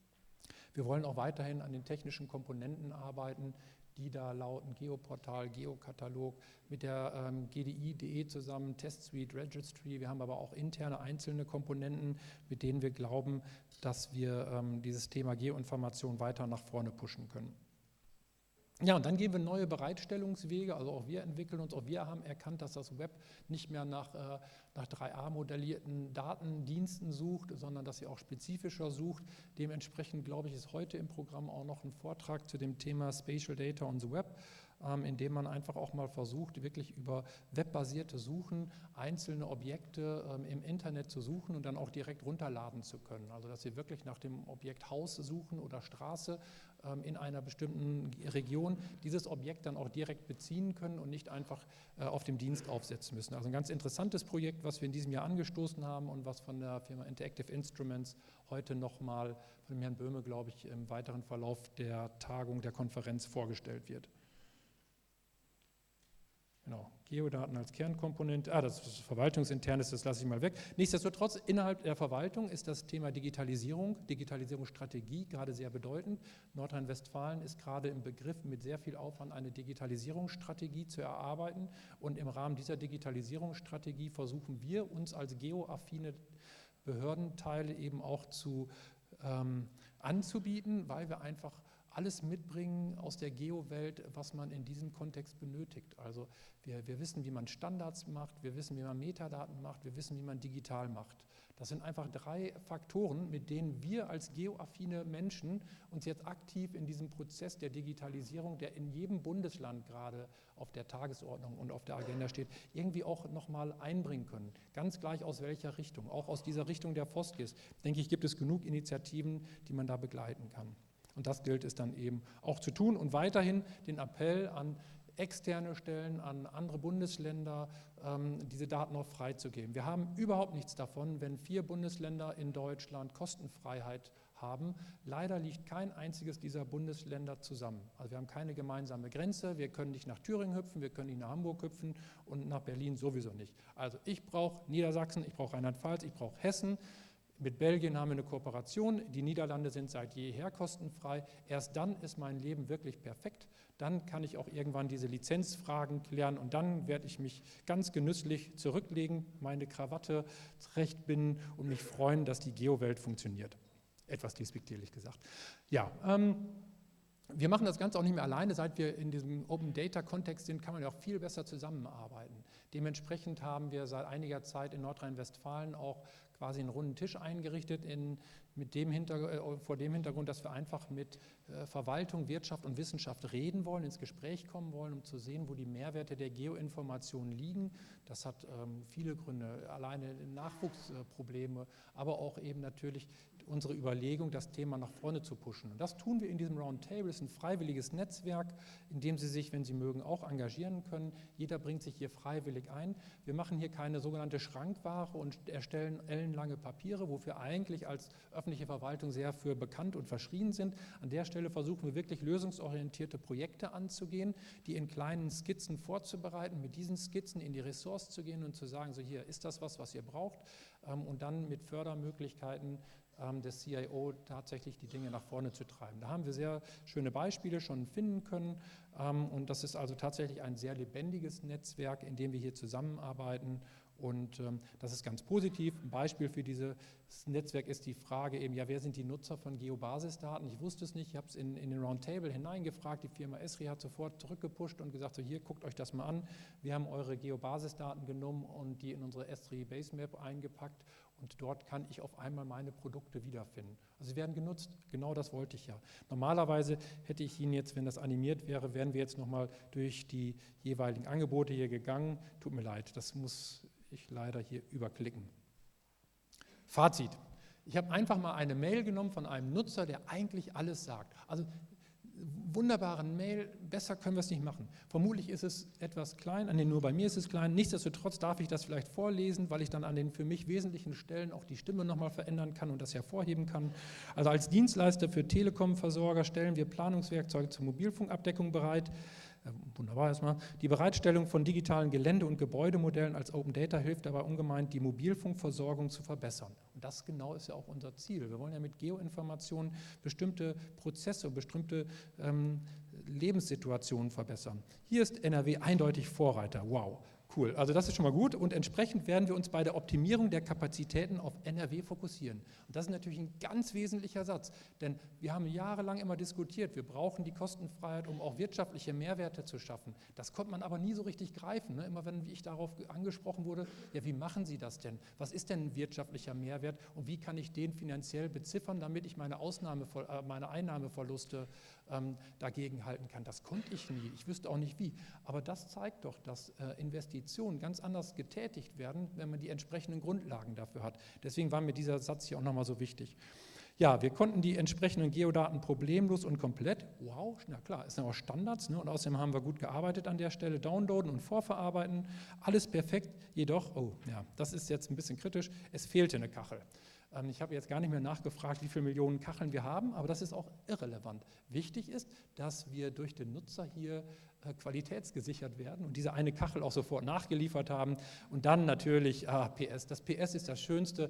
Wir wollen auch weiterhin an den technischen Komponenten arbeiten, die da lauten Geoportal, Geokatalog, mit der ähm, G D I punkt de zusammen, Test Suite, Registry. Wir haben aber auch interne einzelne Komponenten, mit denen wir glauben, dass wir ähm, dieses Thema Geoinformation weiter nach vorne pushen können. Ja, und dann gehen wir neue Bereitstellungswege, also auch wir entwickeln uns, auch wir haben erkannt, dass das Web nicht mehr nach, äh, nach drei A modellierten Datendiensten sucht, sondern dass sie auch spezifischer sucht. Dementsprechend, glaube ich, ist heute im Programm auch noch ein Vortrag zu dem Thema Spatial Data on the Web, ähm, in dem man einfach auch mal versucht, wirklich über webbasierte Suchen einzelne Objekte ähm, im Internet zu suchen und dann auch direkt runterladen zu können. Also dass Sie wirklich nach dem Objekt Haus suchen oder Straße ähm, in einer bestimmten Region, dieses Objekt dann auch direkt beziehen können und nicht einfach äh, auf dem Dienst aufsetzen müssen. Also ein ganz interessantes Projekt, was wir in diesem Jahr angestoßen haben und was von der Firma Interactive Instruments heute nochmal von Herrn Böhme, glaube ich, im weiteren Verlauf der Tagung, der Konferenz vorgestellt wird. Genau, Geodaten als Kernkomponente, ah, das ist verwaltungsinternes, das lasse ich mal weg. Nichtsdestotrotz, innerhalb der Verwaltung ist das Thema Digitalisierung, Digitalisierungsstrategie gerade sehr bedeutend. Nordrhein-Westfalen ist gerade im Begriff, mit sehr viel Aufwand eine Digitalisierungsstrategie zu erarbeiten. Und im Rahmen dieser Digitalisierungsstrategie versuchen wir, uns als geoaffine Behördenteile eben auch zu ähm, anzubieten, weil wir einfach alles mitbringen aus der Geo-Welt, was man in diesem Kontext benötigt. Also wir, wir wissen, wie man Standards macht, wir wissen, wie man Metadaten macht, wir wissen, wie man digital macht. Das sind einfach drei Faktoren, mit denen wir als geoaffine Menschen uns jetzt aktiv in diesem Prozess der Digitalisierung, der in jedem Bundesland gerade auf der Tagesordnung und auf der Agenda steht, irgendwie auch nochmal einbringen können. Ganz gleich aus welcher Richtung. Auch aus dieser Richtung der Foskis, denke ich, gibt es genug Initiativen, die man da begleiten kann. Und das gilt es dann eben auch zu tun und weiterhin den Appell an externe Stellen, an andere Bundesländer, ähm, diese Daten auch freizugeben. Wir haben überhaupt nichts davon, wenn vier Bundesländer in Deutschland Kostenfreiheit haben. Leider liegt kein einziges dieser Bundesländer zusammen. Also wir haben keine gemeinsame Grenze, wir können nicht nach Thüringen hüpfen, wir können nicht nach Hamburg hüpfen und nach Berlin sowieso nicht. Also ich brauche Niedersachsen, ich brauche Rheinland-Pfalz, ich brauche Hessen. Mit Belgien haben wir eine Kooperation, die Niederlande sind seit jeher kostenfrei. Erst dann ist mein Leben wirklich perfekt. Dann kann ich auch irgendwann diese Lizenzfragen klären und dann werde ich mich ganz genüsslich zurücklegen, meine Krawatte zurechtbinden und mich freuen, dass die Geo-Welt funktioniert. Etwas despektierlich gesagt. Ja, ähm, wir machen das Ganze auch nicht mehr alleine. Seit wir in diesem Open-Data-Kontext sind, kann man ja auch viel besser zusammenarbeiten. Dementsprechend haben wir seit einiger Zeit in Nordrhein-Westfalen auch quasi einen runden Tisch eingerichtet, in, mit dem Hintergrund, vor dem Hintergrund, dass wir einfach mit äh, Verwaltung, Wirtschaft und Wissenschaft reden wollen, ins Gespräch kommen wollen, um zu sehen, wo die Mehrwerte der Geoinformation liegen. Das hat ähm, viele Gründe, alleine Nachwuchsprobleme, aber auch eben natürlich unsere Überlegung, das Thema nach vorne zu pushen. Und das tun wir in diesem Roundtable. Es ist ein freiwilliges Netzwerk, in dem Sie sich, wenn Sie mögen, auch engagieren können. Jeder bringt sich hier freiwillig ein. Wir machen hier keine sogenannte Schrankware und erstellen ellenlange Papiere, wofür eigentlich als öffentliche Verwaltung sehr für bekannt und verschrien sind. An der Stelle versuchen wir wirklich lösungsorientierte Projekte anzugehen, die in kleinen Skizzen vorzubereiten, mit diesen Skizzen in die Ressource zu gehen und zu sagen, so hier ist das was, was ihr braucht, und dann mit Fördermöglichkeiten des C I O tatsächlich die Dinge nach vorne zu treiben. Da haben wir sehr schöne Beispiele schon finden können, und das ist also tatsächlich ein sehr lebendiges Netzwerk, in dem wir hier zusammenarbeiten, und das ist ganz positiv. Ein Beispiel für dieses Netzwerk ist die Frage eben, ja, wer sind die Nutzer von Geobasisdaten? Ich wusste es nicht, ich habe es in, in den Roundtable hineingefragt, die Firma Esri hat sofort zurückgepusht und gesagt, so hier, guckt euch das mal an, wir haben eure Geobasisdaten genommen und die in unsere Esri Basemap eingepackt, und dort kann ich auf einmal meine Produkte wiederfinden. Also sie werden genutzt, genau das wollte ich ja. Normalerweise hätte ich Ihnen jetzt, wenn das animiert wäre, wären wir jetzt nochmal durch die jeweiligen Angebote hier gegangen. Tut mir leid, das muss ich leider hier überklicken. Fazit. Ich habe einfach mal eine Mail genommen von einem Nutzer, der eigentlich alles sagt. Also wunderbaren Mail, besser können wir es nicht machen. Vermutlich ist es etwas klein, an den nur bei mir ist es klein, nichtsdestotrotz darf ich das vielleicht vorlesen, weil ich dann an den für mich wesentlichen Stellen auch die Stimme nochmal verändern kann und das hervorheben kann. Also als Dienstleister für Telekom-Versorger stellen wir Planungswerkzeuge zur Mobilfunkabdeckung bereit. Wunderbar erstmal. Die Bereitstellung von digitalen Gelände- und Gebäudemodellen als Open Data hilft dabei ungemein, die Mobilfunkversorgung zu verbessern. Und das genau ist ja auch unser Ziel. Wir wollen ja mit Geoinformationen bestimmte Prozesse, bestimmte ähm, Lebenssituationen verbessern. Hier ist N R W eindeutig Vorreiter. Wow. Cool, also das ist schon mal gut, und entsprechend werden wir uns bei der Optimierung der Kapazitäten auf N R W fokussieren. Und das ist natürlich ein ganz wesentlicher Satz, denn wir haben jahrelang immer diskutiert, wir brauchen die Kostenfreiheit, um auch wirtschaftliche Mehrwerte zu schaffen. Das konnte man aber nie so richtig greifen. Ne? Immer wenn ich darauf angesprochen wurde, ja, wie machen Sie das denn? Was ist denn ein wirtschaftlicher Mehrwert und wie kann ich den finanziell beziffern, damit ich meine, Ausnahme, meine Einnahmeverluste ähm, dagegen halten kann? Das konnte ich nie, ich wüsste auch nicht wie. Aber das zeigt doch, dass äh, Investitionen ganz anders getätigt werden, wenn man die entsprechenden Grundlagen dafür hat. Deswegen war mir dieser Satz hier auch nochmal so wichtig. Ja, wir konnten die entsprechenden Geodaten problemlos und komplett, wow, na klar, ist ja auch Standards, ne? Und außerdem haben wir gut gearbeitet an der Stelle, downloaden und vorverarbeiten, alles perfekt, jedoch, oh ja, das ist jetzt ein bisschen kritisch, es fehlte eine Kachel. Ich habe jetzt gar nicht mehr nachgefragt, wie viele Millionen Kacheln wir haben, aber das ist auch irrelevant. Wichtig ist, dass wir durch den Nutzer hier äh, qualitätsgesichert werden und diese eine Kachel auch sofort nachgeliefert haben. Und dann natürlich ah, P S. Das P S ist das Schönste.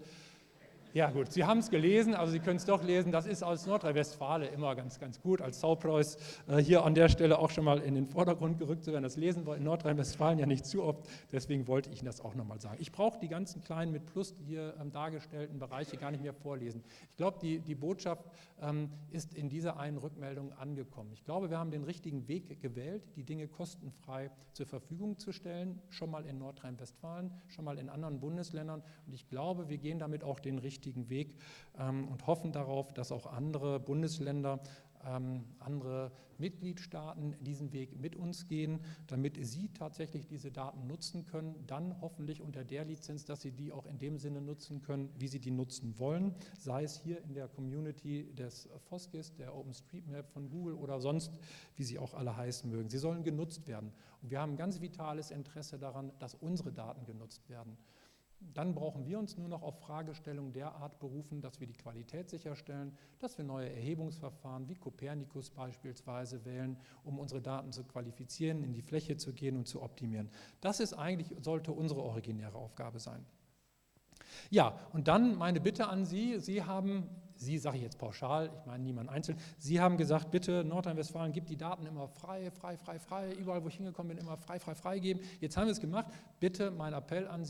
Ja gut, Sie haben es gelesen, also Sie können es doch lesen, das ist aus Nordrhein-Westfalen immer ganz, ganz gut, als Saupreuß äh, hier an der Stelle auch schon mal in den Vordergrund gerückt zu werden. Das lesen wir in Nordrhein-Westfalen ja nicht zu oft, deswegen wollte ich Ihnen das auch nochmal sagen. Ich brauche die ganzen kleinen mit Plus hier ähm, dargestellten Bereiche gar nicht mehr vorlesen. Ich glaube, die, die Botschaft ähm, ist in dieser einen Rückmeldung angekommen. Ich glaube, wir haben den richtigen Weg gewählt, die Dinge kostenfrei zur Verfügung zu stellen, schon mal in Nordrhein-Westfalen, schon mal in anderen Bundesländern, und ich glaube, wir gehen damit auch den richtigen Weg ähm, und hoffen darauf, dass auch andere Bundesländer, ähm, andere Mitgliedstaaten diesen Weg mit uns gehen, damit sie tatsächlich diese Daten nutzen können, dann hoffentlich unter der Lizenz, dass sie die auch in dem Sinne nutzen können, wie sie die nutzen wollen, sei es hier in der Community des FOSGIS, der OpenStreetMap von Google oder sonst, wie sie auch alle heißen mögen. Sie sollen genutzt werden. Und wir haben ein ganz vitales Interesse daran, dass unsere Daten genutzt werden. Dann brauchen wir uns nur noch auf Fragestellungen der Art berufen, dass wir die Qualität sicherstellen, dass wir neue Erhebungsverfahren wie Copernicus beispielsweise wählen, um unsere Daten zu qualifizieren, in die Fläche zu gehen und zu optimieren. Das ist eigentlich, sollte unsere originäre Aufgabe sein. Ja, und dann meine Bitte an Sie, Sie haben, Sie sage ich jetzt pauschal, ich meine niemand einzeln, Sie haben gesagt, bitte Nordrhein-Westfalen gibt die Daten immer frei, frei, frei, frei, überall wo ich hingekommen bin, immer frei, frei, frei geben. Jetzt haben wir es gemacht, bitte mein Appell an Sie,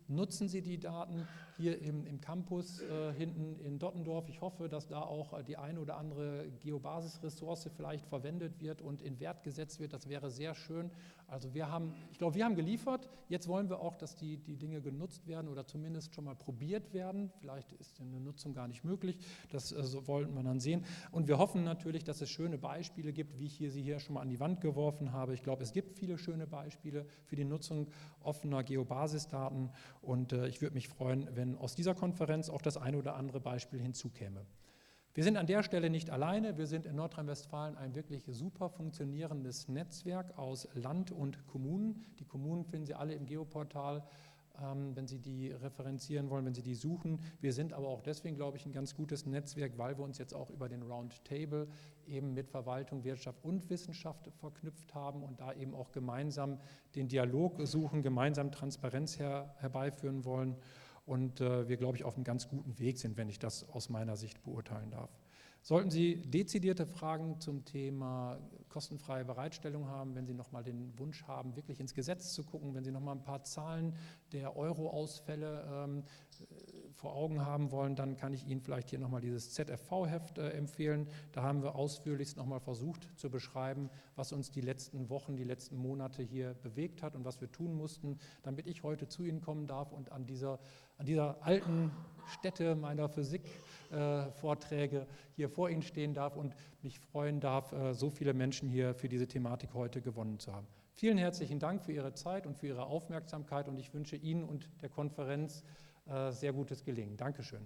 Nutzen Sie die Daten hier im, im Campus äh, hinten in Dottendorf. Ich hoffe, dass da auch die eine oder andere Geobasisressource vielleicht verwendet wird und in Wert gesetzt wird. Das wäre sehr schön. Also wir haben, ich glaube, wir haben geliefert. Jetzt wollen wir auch, dass die, die Dinge genutzt werden oder zumindest schon mal probiert werden. Vielleicht ist eine Nutzung gar nicht möglich. Das äh, so wollten wir dann sehen. Und wir hoffen natürlich, dass es schöne Beispiele gibt, wie ich hier sie hier schon mal an die Wand geworfen habe. Ich glaube, es gibt viele schöne Beispiele für die Nutzung offener Geobasisdaten. Und äh, ich würde mich freuen, wenn aus dieser Konferenz auch das eine oder andere Beispiel hinzukäme. Wir sind an der Stelle nicht alleine. Wir sind in Nordrhein-Westfalen ein wirklich super funktionierendes Netzwerk aus Land und Kommunen. Die Kommunen finden Sie alle im Geoportal, ähm, wenn Sie die referenzieren wollen, wenn Sie die suchen. Wir sind aber auch deswegen, glaube ich, ein ganz gutes Netzwerk, weil wir uns jetzt auch über den Roundtable eben mit Verwaltung, Wirtschaft und Wissenschaft verknüpft haben und da eben auch gemeinsam den Dialog suchen, gemeinsam Transparenz her, herbeiführen wollen und äh, wir, glaube ich, auf einem ganz guten Weg sind, wenn ich das aus meiner Sicht beurteilen darf. Sollten Sie dezidierte Fragen zum Thema kostenfreie Bereitstellung haben, wenn Sie nochmal den Wunsch haben, wirklich ins Gesetz zu gucken, wenn Sie nochmal ein paar Zahlen der Euro-Ausfälle ähm, vor Augen haben wollen, dann kann ich Ihnen vielleicht hier nochmal dieses Z F V-Heft äh, empfehlen. Da haben wir ausführlichst nochmal versucht zu beschreiben, was uns die letzten Wochen, die letzten Monate hier bewegt hat und was wir tun mussten, damit ich heute zu Ihnen kommen darf und an dieser, an dieser alten Stätte meiner Physik-Vorträge äh, hier vor Ihnen stehen darf und mich freuen darf, äh, so viele Menschen hier für diese Thematik heute gewonnen zu haben. Vielen herzlichen Dank für Ihre Zeit und für Ihre Aufmerksamkeit und ich wünsche Ihnen und der Konferenz äh, sehr gutes Gelingen. Dankeschön.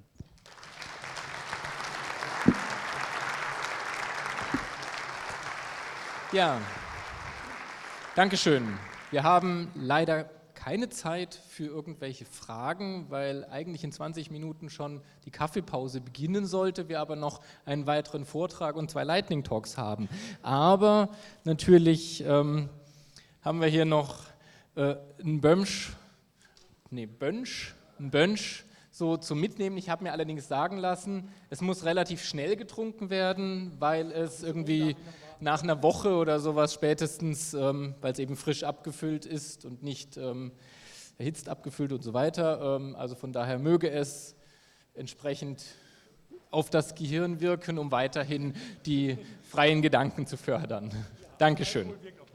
Ja, Dankeschön. Wir haben leider keine Zeit für irgendwelche Fragen, weil eigentlich in zwanzig Minuten schon die Kaffeepause beginnen sollte, wir aber noch einen weiteren Vortrag und zwei Lightning Talks haben. Aber natürlich ähm, haben wir hier noch äh, einen Bönsch, nee, Bönsch, einen Bönsch so zum Mitnehmen. Ich habe mir allerdings sagen lassen, es muss relativ schnell getrunken werden, weil es irgendwie nach einer Woche oder sowas spätestens, ähm, weil es eben frisch abgefüllt ist und nicht ähm, erhitzt abgefüllt und so weiter. Ähm, also von daher möge es entsprechend auf das Gehirn wirken, um weiterhin die freien Gedanken zu fördern. Dankeschön.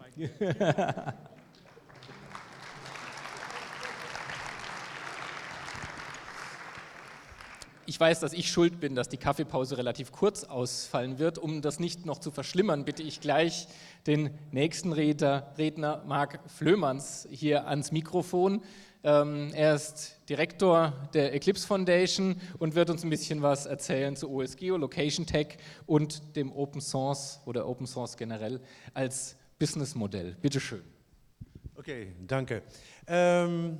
Ich weiß, dass ich schuld bin, dass die Kaffeepause relativ kurz ausfallen wird. Um das nicht noch zu verschlimmern, bitte ich gleich den nächsten Redner, Redner Marc Flöhmanns hier ans Mikrofon. Ähm, er ist Direktor der Eclipse Foundation und wird uns ein bisschen was erzählen zu O S Geo, Location Tech und dem Open Source oder Open Source generell als Businessmodell. Bitte schön. Okay, danke. Ähm,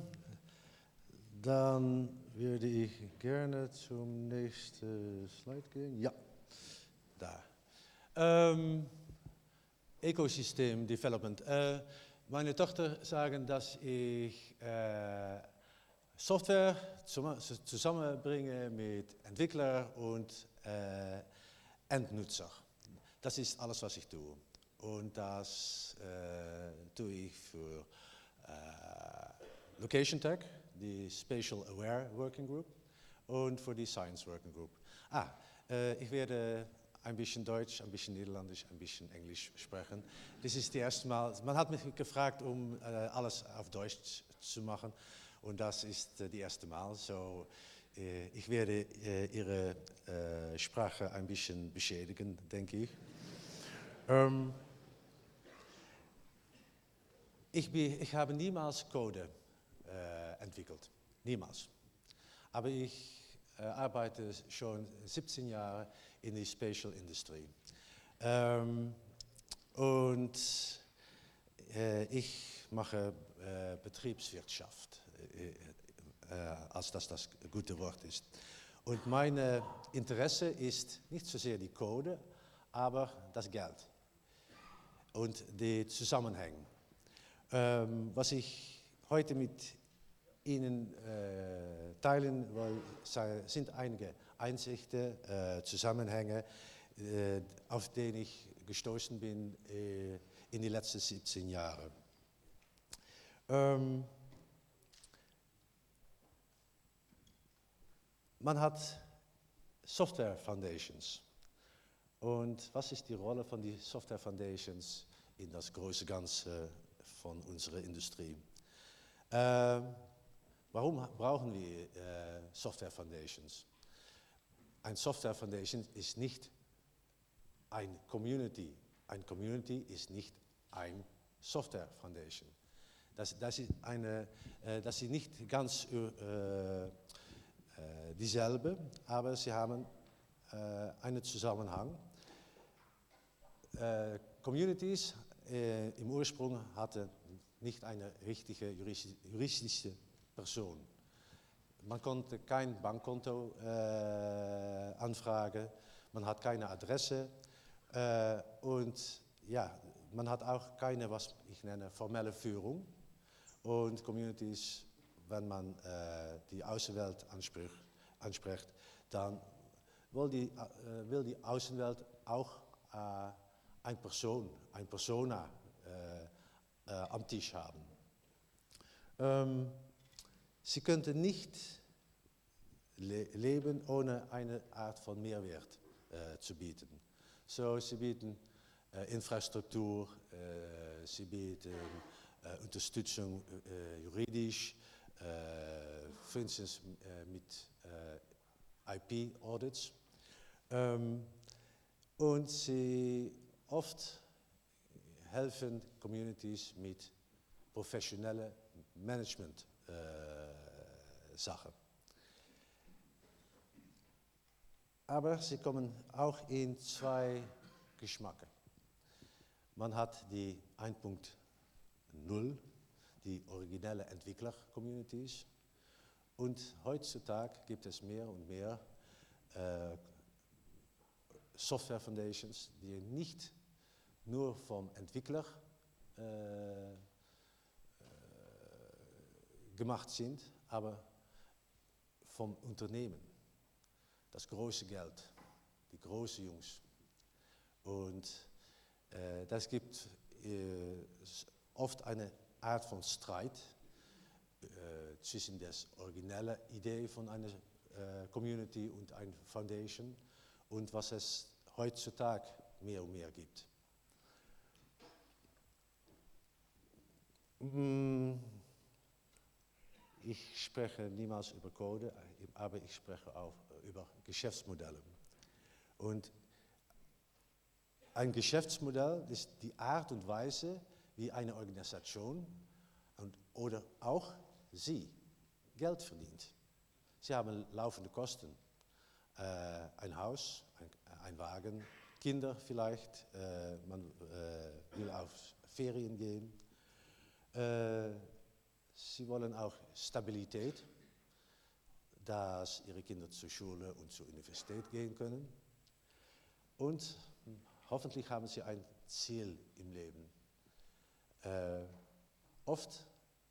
dann würde ich gerne zum nächsten Slide gehen. Ja, da. Ähm, Ecosystem Development. Äh, meine Tochter sagen, dass ich äh, Software zusammenbringe mit Entwickler und äh, Endnutzer. Das ist alles, was ich tue. Und das äh, tue ich für äh, Location Tech, die Spatial Aware Working Group und für die Science Working Group. Ah, äh, ich werde ein bisschen Deutsch, ein bisschen Niederländisch, ein bisschen Englisch sprechen. Das ist das erste Mal, man hat mich gefragt, um äh, alles auf Deutsch zu machen und das ist äh, das erste Mal. So, äh, ich werde äh, Ihre äh, Sprache ein bisschen beschädigen, denke ich. Ähm, ich, bin, ich habe niemals Code äh, entwickelt, niemals. Aber ich äh, arbeite schon siebzehn Jahre in der Spatial Industrie. Ähm, und äh, ich mache äh, Betriebswirtschaft, äh, äh, als das das gute Wort ist. Und mein Interesse ist nicht so sehr die Code, aber das Geld und die Zusammenhänge. Ähm, was ich heute mit Ihnen äh, teilen will, sind einige Einsichten, äh, Zusammenhänge, äh, auf die ich gestoßen bin äh, in die letzten siebzehn Jahre. Ähm, man hat Software Foundations. Und was ist die Rolle von den Software Foundations in das große Ganze von unserer Industrie? Äh, warum brauchen wir äh, Software Foundations? Ein Software Foundation ist nicht eine Community. Eine Community ist nicht ein Software Foundation. Das, das, ist, eine, äh, das ist nicht ganz äh, äh, dieselbe, aber sie haben äh, einen Zusammenhang. Äh, Communities äh, im Ursprung hatten nicht eine richtige juristische Person. Man konnte kein Bankkonto äh, anfragen, man hat keine Adresse äh, und ja, man hat auch keine, was ich nenne, formelle Führung. Und Communities, wenn man äh, die Außenwelt anspricht, anspricht dann will die, äh, will die Außenwelt auch äh, eine Person, eine Persona äh, äh, am Tisch haben. Ähm, sie könnten nicht le leben, ohne eine Art von Mehrwert äh, zu bieten. So, sie bieten äh, Infrastruktur, äh, sie bieten äh, Unterstützung äh, juridisch, äh, für instance äh, mit äh, I P-Audits. Ähm, und sie oft helfen Communities mit professionellen Management-Sachen. Äh, Aber sie kommen auch in zwei Geschmäcker. Man hat die eins Punkt null, die originelle Entwickler-Communities. Und heutzutage gibt es mehr und mehr äh, Software Foundations, die nicht nur vom Entwickler äh, äh, gemacht sind, aber vom Unternehmen. Das große Geld, die großen Jungs. Und äh, das gibt äh, oft eine Art von Streit äh, zwischen der originellen Idee von einer äh, Community und einer Foundation und was es heutzutage mehr und mehr gibt. Ich spreche niemals über Code, aber ich spreche auch über Geschäftsmodelle. Und ein Geschäftsmodell ist die Art und Weise, wie eine Organisation und, oder auch Sie Geld verdient. Sie haben laufende Kosten. Äh, ein Haus, ein, ein Wagen, Kinder vielleicht, äh, man äh, will auf Ferien gehen. Äh, sie wollen auch Stabilität, dass ihre Kinder zur Schule und zur Universität gehen können. Und hoffentlich haben sie ein Ziel im Leben. Äh, oft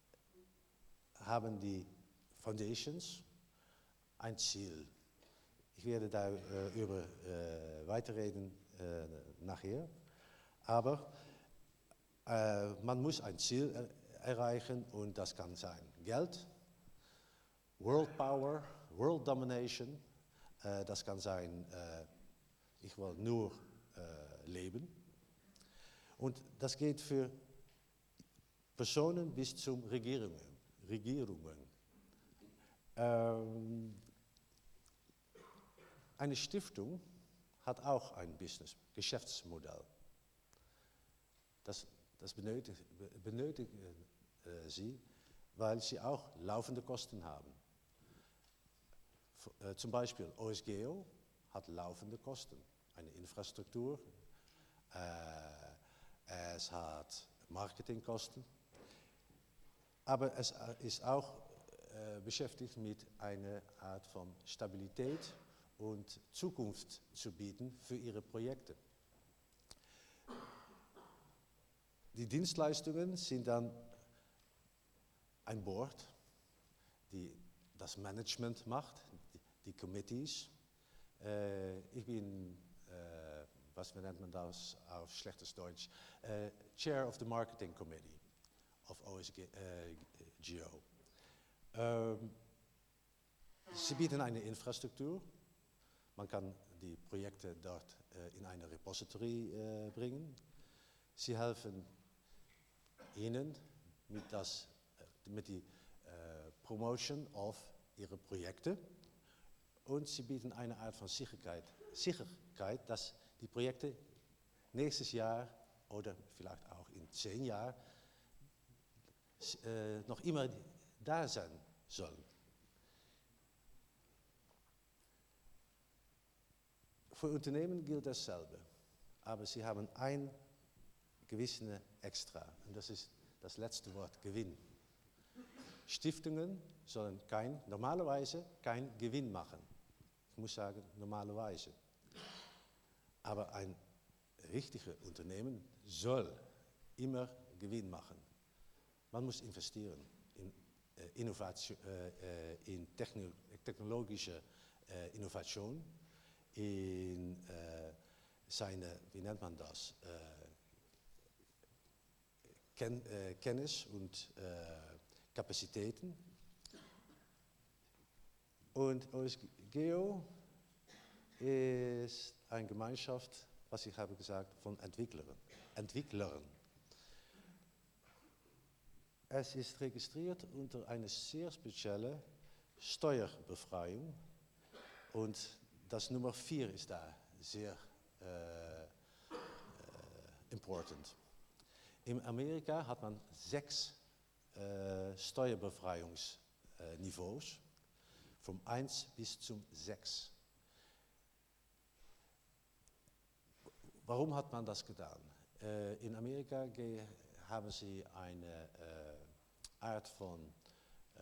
haben die Foundations ein Ziel. Ich werde darüber äh, weiterreden äh, nachher. Aber äh, man muss ein Ziel er erreichen und das kann sein Geld, World Power, World Domination, äh, das kann sein, äh, ich will nur äh, leben. Und das geht für Personen bis zum Regierungen. Regierungen. Ähm, eine Stiftung hat auch ein Business, Geschäftsmodell. Das, das benötigt, benötigen äh, sie, weil sie auch laufende Kosten haben. F äh, zum Beispiel O S G O hat laufende Kosten, eine Infrastruktur, äh, es hat Marketingkosten, aber es ist auch äh, beschäftigt mit einer Art von Stabilität und Zukunft zu bieten für ihre Projekte. Die Dienstleistungen sind dann ein Board, die das Management macht, die, die Committees. Äh, ich bin, äh, was nennt man das auf schlechtes Deutsch, äh, Chair of the Marketing Committee of O S G O. Ähm, Sie bieten eine Infrastruktur. Man kann die Projekte dort äh, in eine Repository äh, bringen. Sie helfen Ihnen mit, das, äh, mit die äh, Promotion auf Ihre Projekte. Und sie bieten eine Art von Sicherheit, Sicherheit, dass die Projekte nächstes Jahr oder vielleicht auch in zehn Jahren äh, noch immer da sein sollen. Für Unternehmen gilt dasselbe, aber sie haben ein gewisses Extra und das ist das letzte Wort, Gewinn. Stiftungen sollen kein, normalerweise kein Gewinn machen. Ich muss sagen, normalerweise. Aber ein richtiges Unternehmen soll immer Gewinn machen. Man muss investieren in, äh, Innovation, äh, in techno technologische äh, Innovation, in äh, seine, wie nennt man das, äh, Ken, äh, Kenntnis und äh, Kapazitäten. Und O S G O ist eine Gemeinschaft, was ich habe gesagt, von Entwicklern. Entwicklern. Es ist registriert unter einer sehr speziellen Steuerbefreiung und das Nummer vier ist da sehr äh, äh, important. In Amerika hat man sechs äh, Steuerbefreiungsniveaus, von eins bis zum sechs. Warum hat man das getan? Äh, in Amerika haben sie eine äh, Art von, äh,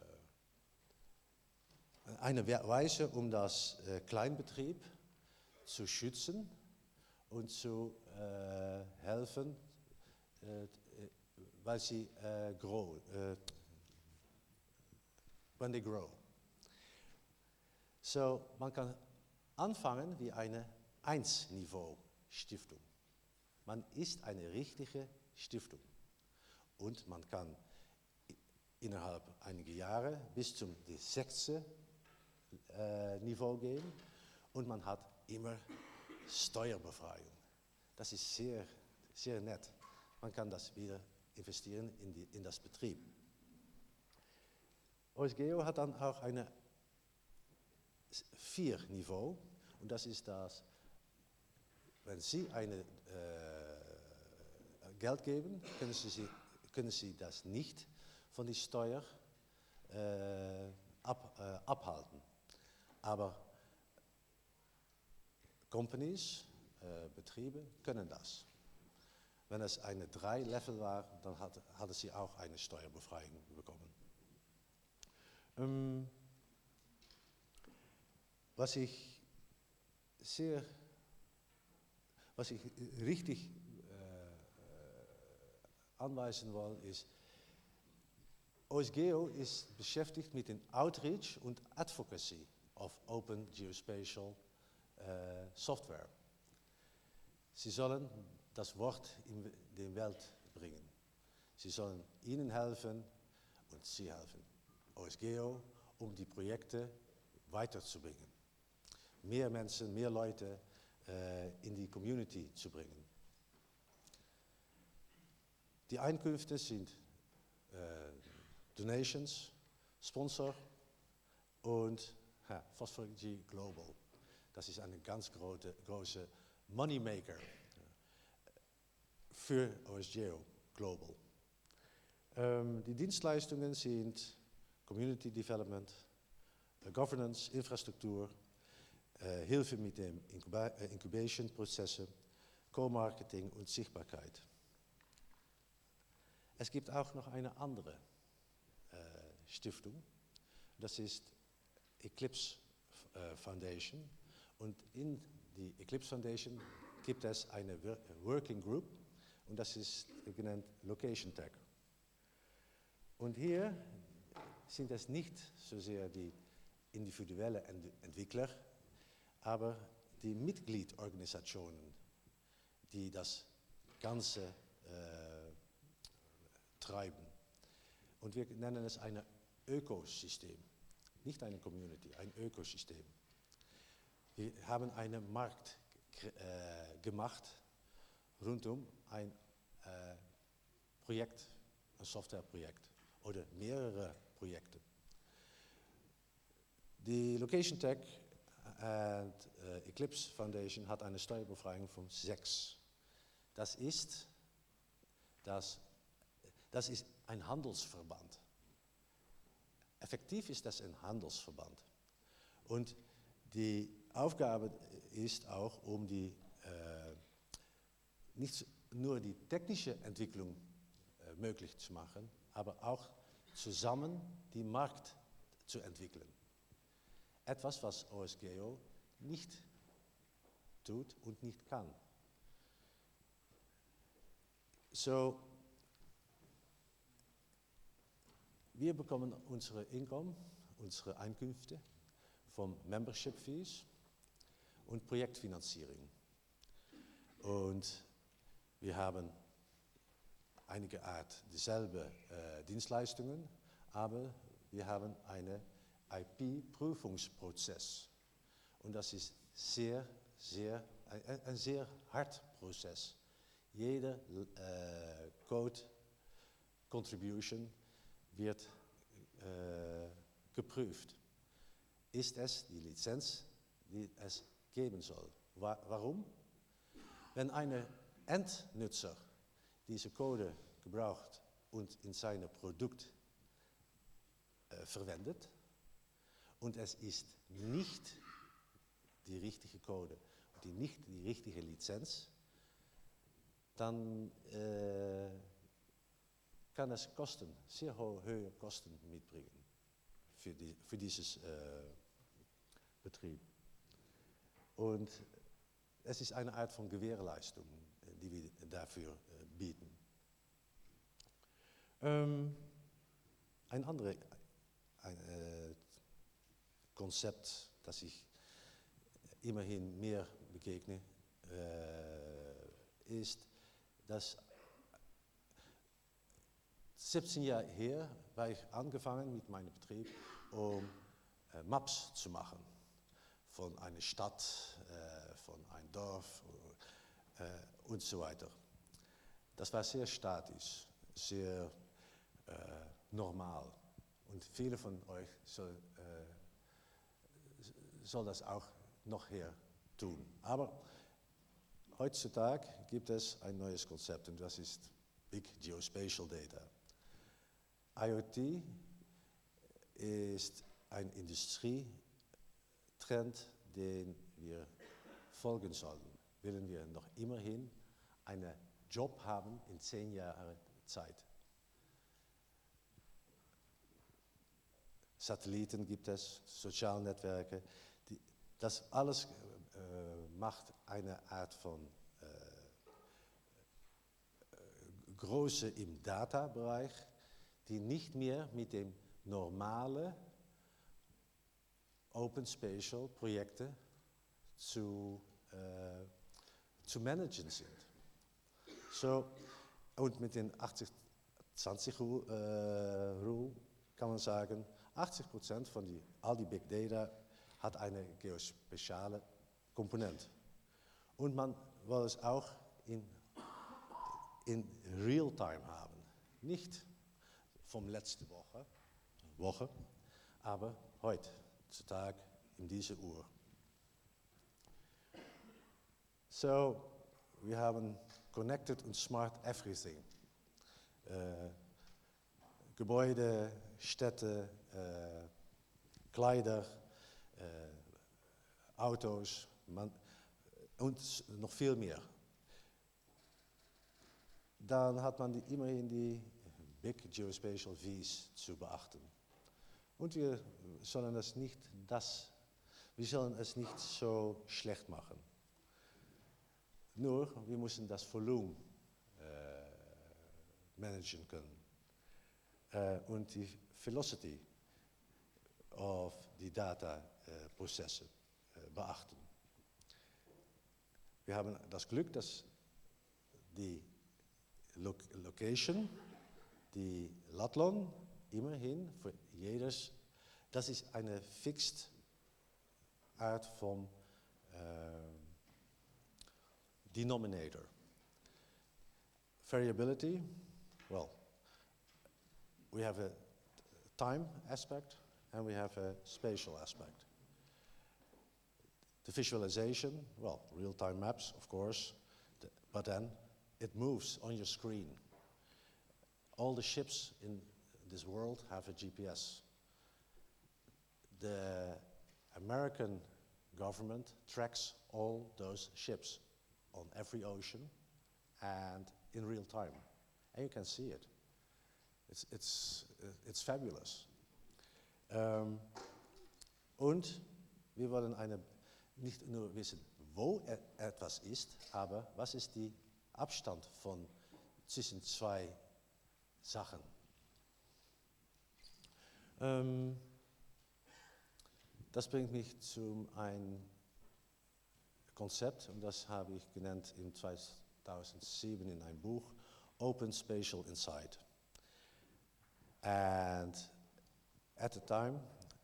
eine Weise, um das äh, Kleinbetrieb zu schützen und zu äh, helfen, äh, weil sie äh, grow, äh, when they grow. So, man kann anfangen wie eine eins-Niveau-Stiftung. Man ist eine richtige Stiftung und man kann innerhalb einiger Jahre bis zum sechsten äh, Niveau gehen und man hat immer Steuerbefreiung. Das ist sehr, sehr nett. Man kann das wieder investieren in, die, in das Betrieb. O S G O hat dann auch eine vier Niveau und das ist das, wenn Sie eine, äh, Geld geben, können Sie, können Sie das nicht von der Steuer äh, ab, äh, abhalten. Aber Companies, äh, Betriebe können das. Wenn es eine drei Level war, dann hat, hatte sie auch eine Steuerbefreiung bekommen. Ähm, was ich sehr, was ich richtig äh, anweisen will, ist, O S G O ist beschäftigt mit dem Outreach und Advocacy of Open Geospatial äh, Software. Sie sollen das Wort in die Welt bringen. Sie sollen Ihnen helfen und Sie helfen O S G O, um die Projekte weiterzubringen. Mehr Menschen, mehr Leute äh, in die Community zu bringen. Die Einkünfte sind äh, Donations, Sponsor und ja, Phosphor G Global. Das ist eine ganz große, große Moneymaker für O S G O Global. Ähm, die Dienstleistungen sind Community Development, uh, Governance, Infrastruktur, uh, Hilfe mit dem Incuba uh, Incubation-Prozessen, Co-Marketing und Sichtbarkeit. Es gibt auch noch eine andere uh, Stiftung, das ist Eclipse uh, Foundation. Und in die Eclipse Foundation gibt es eine Working Group und das ist genannt Location Tech. Und hier sind es nicht so sehr die individuellen Entwickler, aber die Mitgliedorganisationen, die das Ganze äh, treiben. Und wir nennen es ein Ökosystem. nicht eine Community, ein Ökosystem. Wir haben einen Markt äh, gemacht rund um ein äh, Projekt, ein Softwareprojekt oder mehrere Projekte. Die Location Tech and uh, Eclipse Foundation hat eine Steuerbefreiung von sechs. Das ist, das, das ist ein Handelsverband. Effektiv ist das ein Handelsverband. Und die Aufgabe ist auch, um die, äh, nicht nur die technische Entwicklung äh, möglich zu machen, aber auch zusammen die Markt zu entwickeln. Etwas, was O S G O nicht tut und nicht kann. So, wir bekommen unsere Einkommen, unsere Einkünfte vom Membership Fees und Projektfinanzierung. Und wir haben einige Art dieselbe äh, Dienstleistungen, aber wir haben einen I P-Prüfungsprozess. Und das ist sehr, sehr, ein, ein sehr hart Prozess. Jede äh, Code Contribution wird äh, geprüft. Ist es die Lizenz, die es geben soll? Wa warum? Wenn ein Endnutzer diese Code gebraucht und in seinem Produkt äh, verwendet, und es ist nicht die richtige Code, die nicht die richtige Lizenz, dann äh, kann es Kosten, sehr hohe Kosten mitbringen für, die, für dieses äh, Betrieb. Und es ist eine Art von Gewährleistung, die wir dafür äh, bieten. Ähm, ein anderes ein, äh, Konzept, das ich immerhin mehr begegne, äh, ist, dass siebzehn Jahre her war ich angefangen mit meinem Betrieb, um äh, Maps zu machen von einer Stadt, äh, von einem Dorf äh, und so weiter. Das war sehr statisch, sehr äh, normal und viele von euch soll, äh, soll das auch noch her tun. Aber heutzutage gibt es ein neues Konzept und das ist Big Geospatial Data. IoT ist ein Industrietrend, den wir folgen sollen. Willen wir noch immerhin einen Job haben in zehn Jahren Zeit. Satelliten gibt es, Sozialnetzwerke. Die, das alles äh, macht eine Art von äh, Größe im Data-Bereich, die nicht mehr mit dem normalen Open Spatial Projekte zu, äh, zu managen sind. So, und mit den achtzig zwanzig Rule kann man sagen, achtzig Prozent von die, all die Big Data hat eine geospatiale Komponente. Und man will es auch in, in Real-Time haben. Nicht vom letzten Woche, Woche, aber heute, zutage, in dieser Uhr. So, wir haben Connected und Smart Everything. Äh, Gebäude, Städte, äh, Kleider, äh, Autos man, und noch viel mehr. Dann hat man die, immerhin die Big Geospatial Fees zu beachten. Und wir sollen es nicht, das, wir sollen es nicht so schlecht machen. Nur, wir müssen das Volumen äh, managen können. Uh, und die Velocity of die Data-Prozesse uh, uh, beachten. Wir haben das Glück, dass die Lo Location, die Latlon, immerhin für jedes, Das ist eine fixed Art von uh, denominator. Variability, well, we have a time aspect and we have a spatial aspect. The visualization, well, real-time maps, of course, the, but then it moves on your screen. All the ships in this world have a G P S. The American government tracks all those ships on every ocean and in real time. And you can see it. It's, it's, it's fabulous. Um, und wir wollen eine, nicht nur wissen, wo et etwas ist, aber was ist der Abstand von zwischen zwei Sachen. Um, das bringt mich zu einem Konzept, und das habe ich genannt in zweitausendsieben in einem Buch, Open Spatial Insight. And at the time,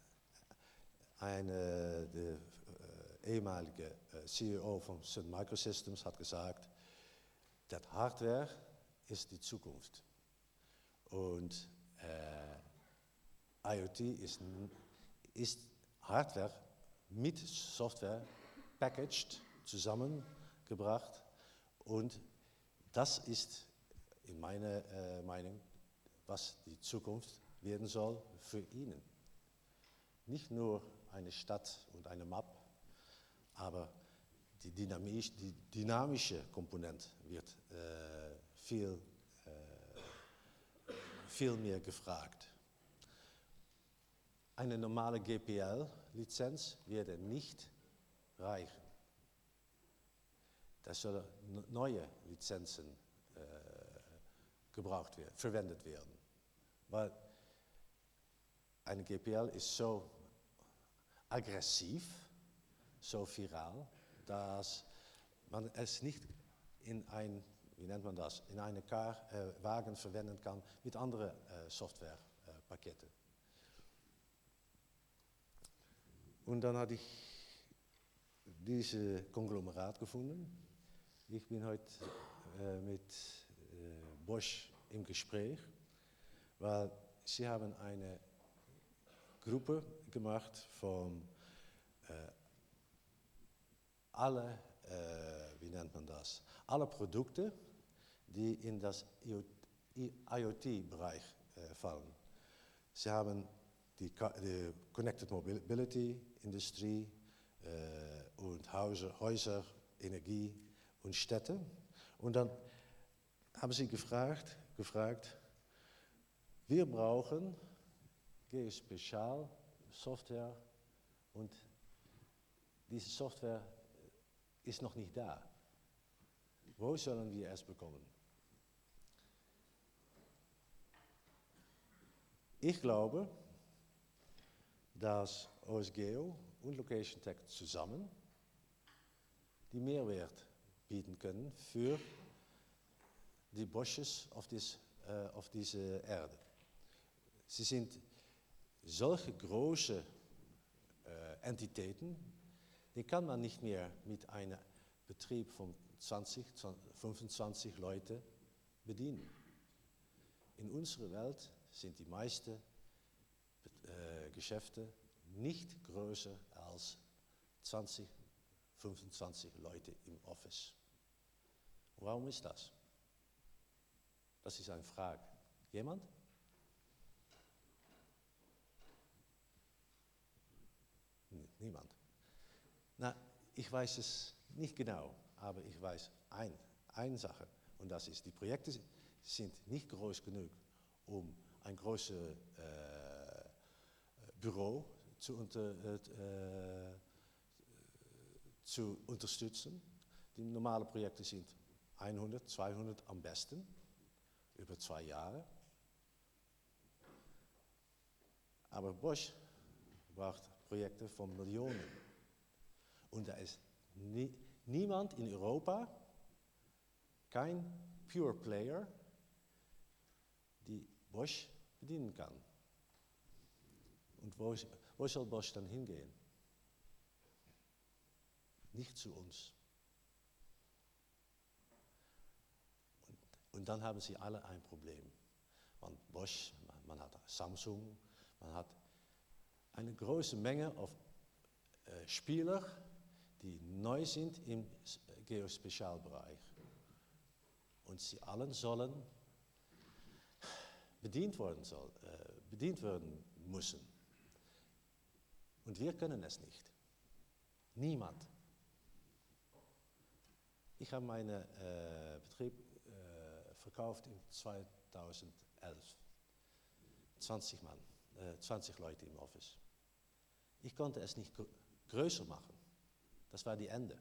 eine, de uh, ehemalige uh, C E O von Sun Microsystems hat gesagt, dat Hardware ist die Zukunft. Und uh, IoT ist, ist Hardware mit Software packaged, zusammengebracht. Und das ist in meiner uh, Meinung, was die Zukunft werden soll für Ihnen. Nicht nur eine Stadt und eine Map, aber die, dynamisch, die dynamische Komponente wird äh, viel, äh, viel mehr gefragt. Eine normale G P L-Lizenz werde nicht reichen. Da sollen neue Lizenzen äh, gebraucht werden, verwendet werden. Weil eine G P L ist so aggressiv, so viral, dass man es nicht in ein, wie nennt man das, in eine Car, äh, Wagen verwenden kann mit anderen äh, Softwarepaketen. Äh, Und dann hatte ich diese Konglomerat gefunden. Ich bin heute äh, mit äh, Bosch im Gespräch, weil sie haben eine Gruppe gemacht von äh, alle, äh, wie nennt man das, alle Produkte, die in das IoT-Bereich äh, fallen. Sie haben die, die Connected Mobility Industrie äh, und Häuser, Häuser, Energie und Städte. Und dann haben sie gefragt, gefragt, wir brauchen Geospatial Software und diese Software ist noch nicht da. Wo sollen wir es bekommen? Ich glaube, dass OSGeo und Location Tech zusammen die Mehrwert bieten können für die Bosches auf, dies, äh, auf dieser Erde. Sie sind solche große äh, Entitäten, die kann man nicht mehr mit einem Betrieb von zwanzig, fünfundzwanzig Leuten bedienen. In unserer Welt sind die meisten äh, Geschäfte nicht größer als zwanzig, fünfundzwanzig Leute im Office. Warum ist das? Das ist eine Frage. Jemand? Niemand. Na, ich weiß es nicht genau, aber ich weiß ein, eine Sache, und das ist, die Projekte sind nicht groß genug, um ein großes äh, Büro zu, unter, äh, zu unterstützen. Die normalen Projekte sind hundert, zweihundert am besten, über zwei Jahre. Aber Bosch braucht Projekte von Millionen. Und da ist nie, niemand in Europa, kein Pure Player, die Bosch bedienen kann. Und wo, wo soll Bosch dann hingehen? Nicht zu uns. Und, und dann haben sie alle ein Problem. Want Bosch, man hat Samsung, man hat eine große Menge auf äh, Spieler, die neu sind im Geospatialbereich. Und sie allen sollen bedient werden, soll, äh, bedient werden müssen. Und wir können es nicht. Niemand. Ich habe meinen äh, Betrieb äh, verkauft in zweitausendelf. zwanzig Mann, äh, zwanzig Leute im Office. Ich konnte es nicht gr größer machen. Das war die Ende.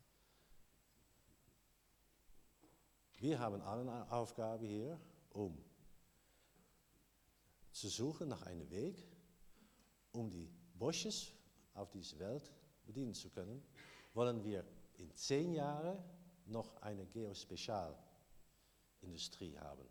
Wir haben eine Aufgabe hier, um zu suchen nach einem Weg, um die Bosches auf dieser Welt bedienen zu können, wollen wir in zehn Jahren noch eine Geospatialindustrie haben.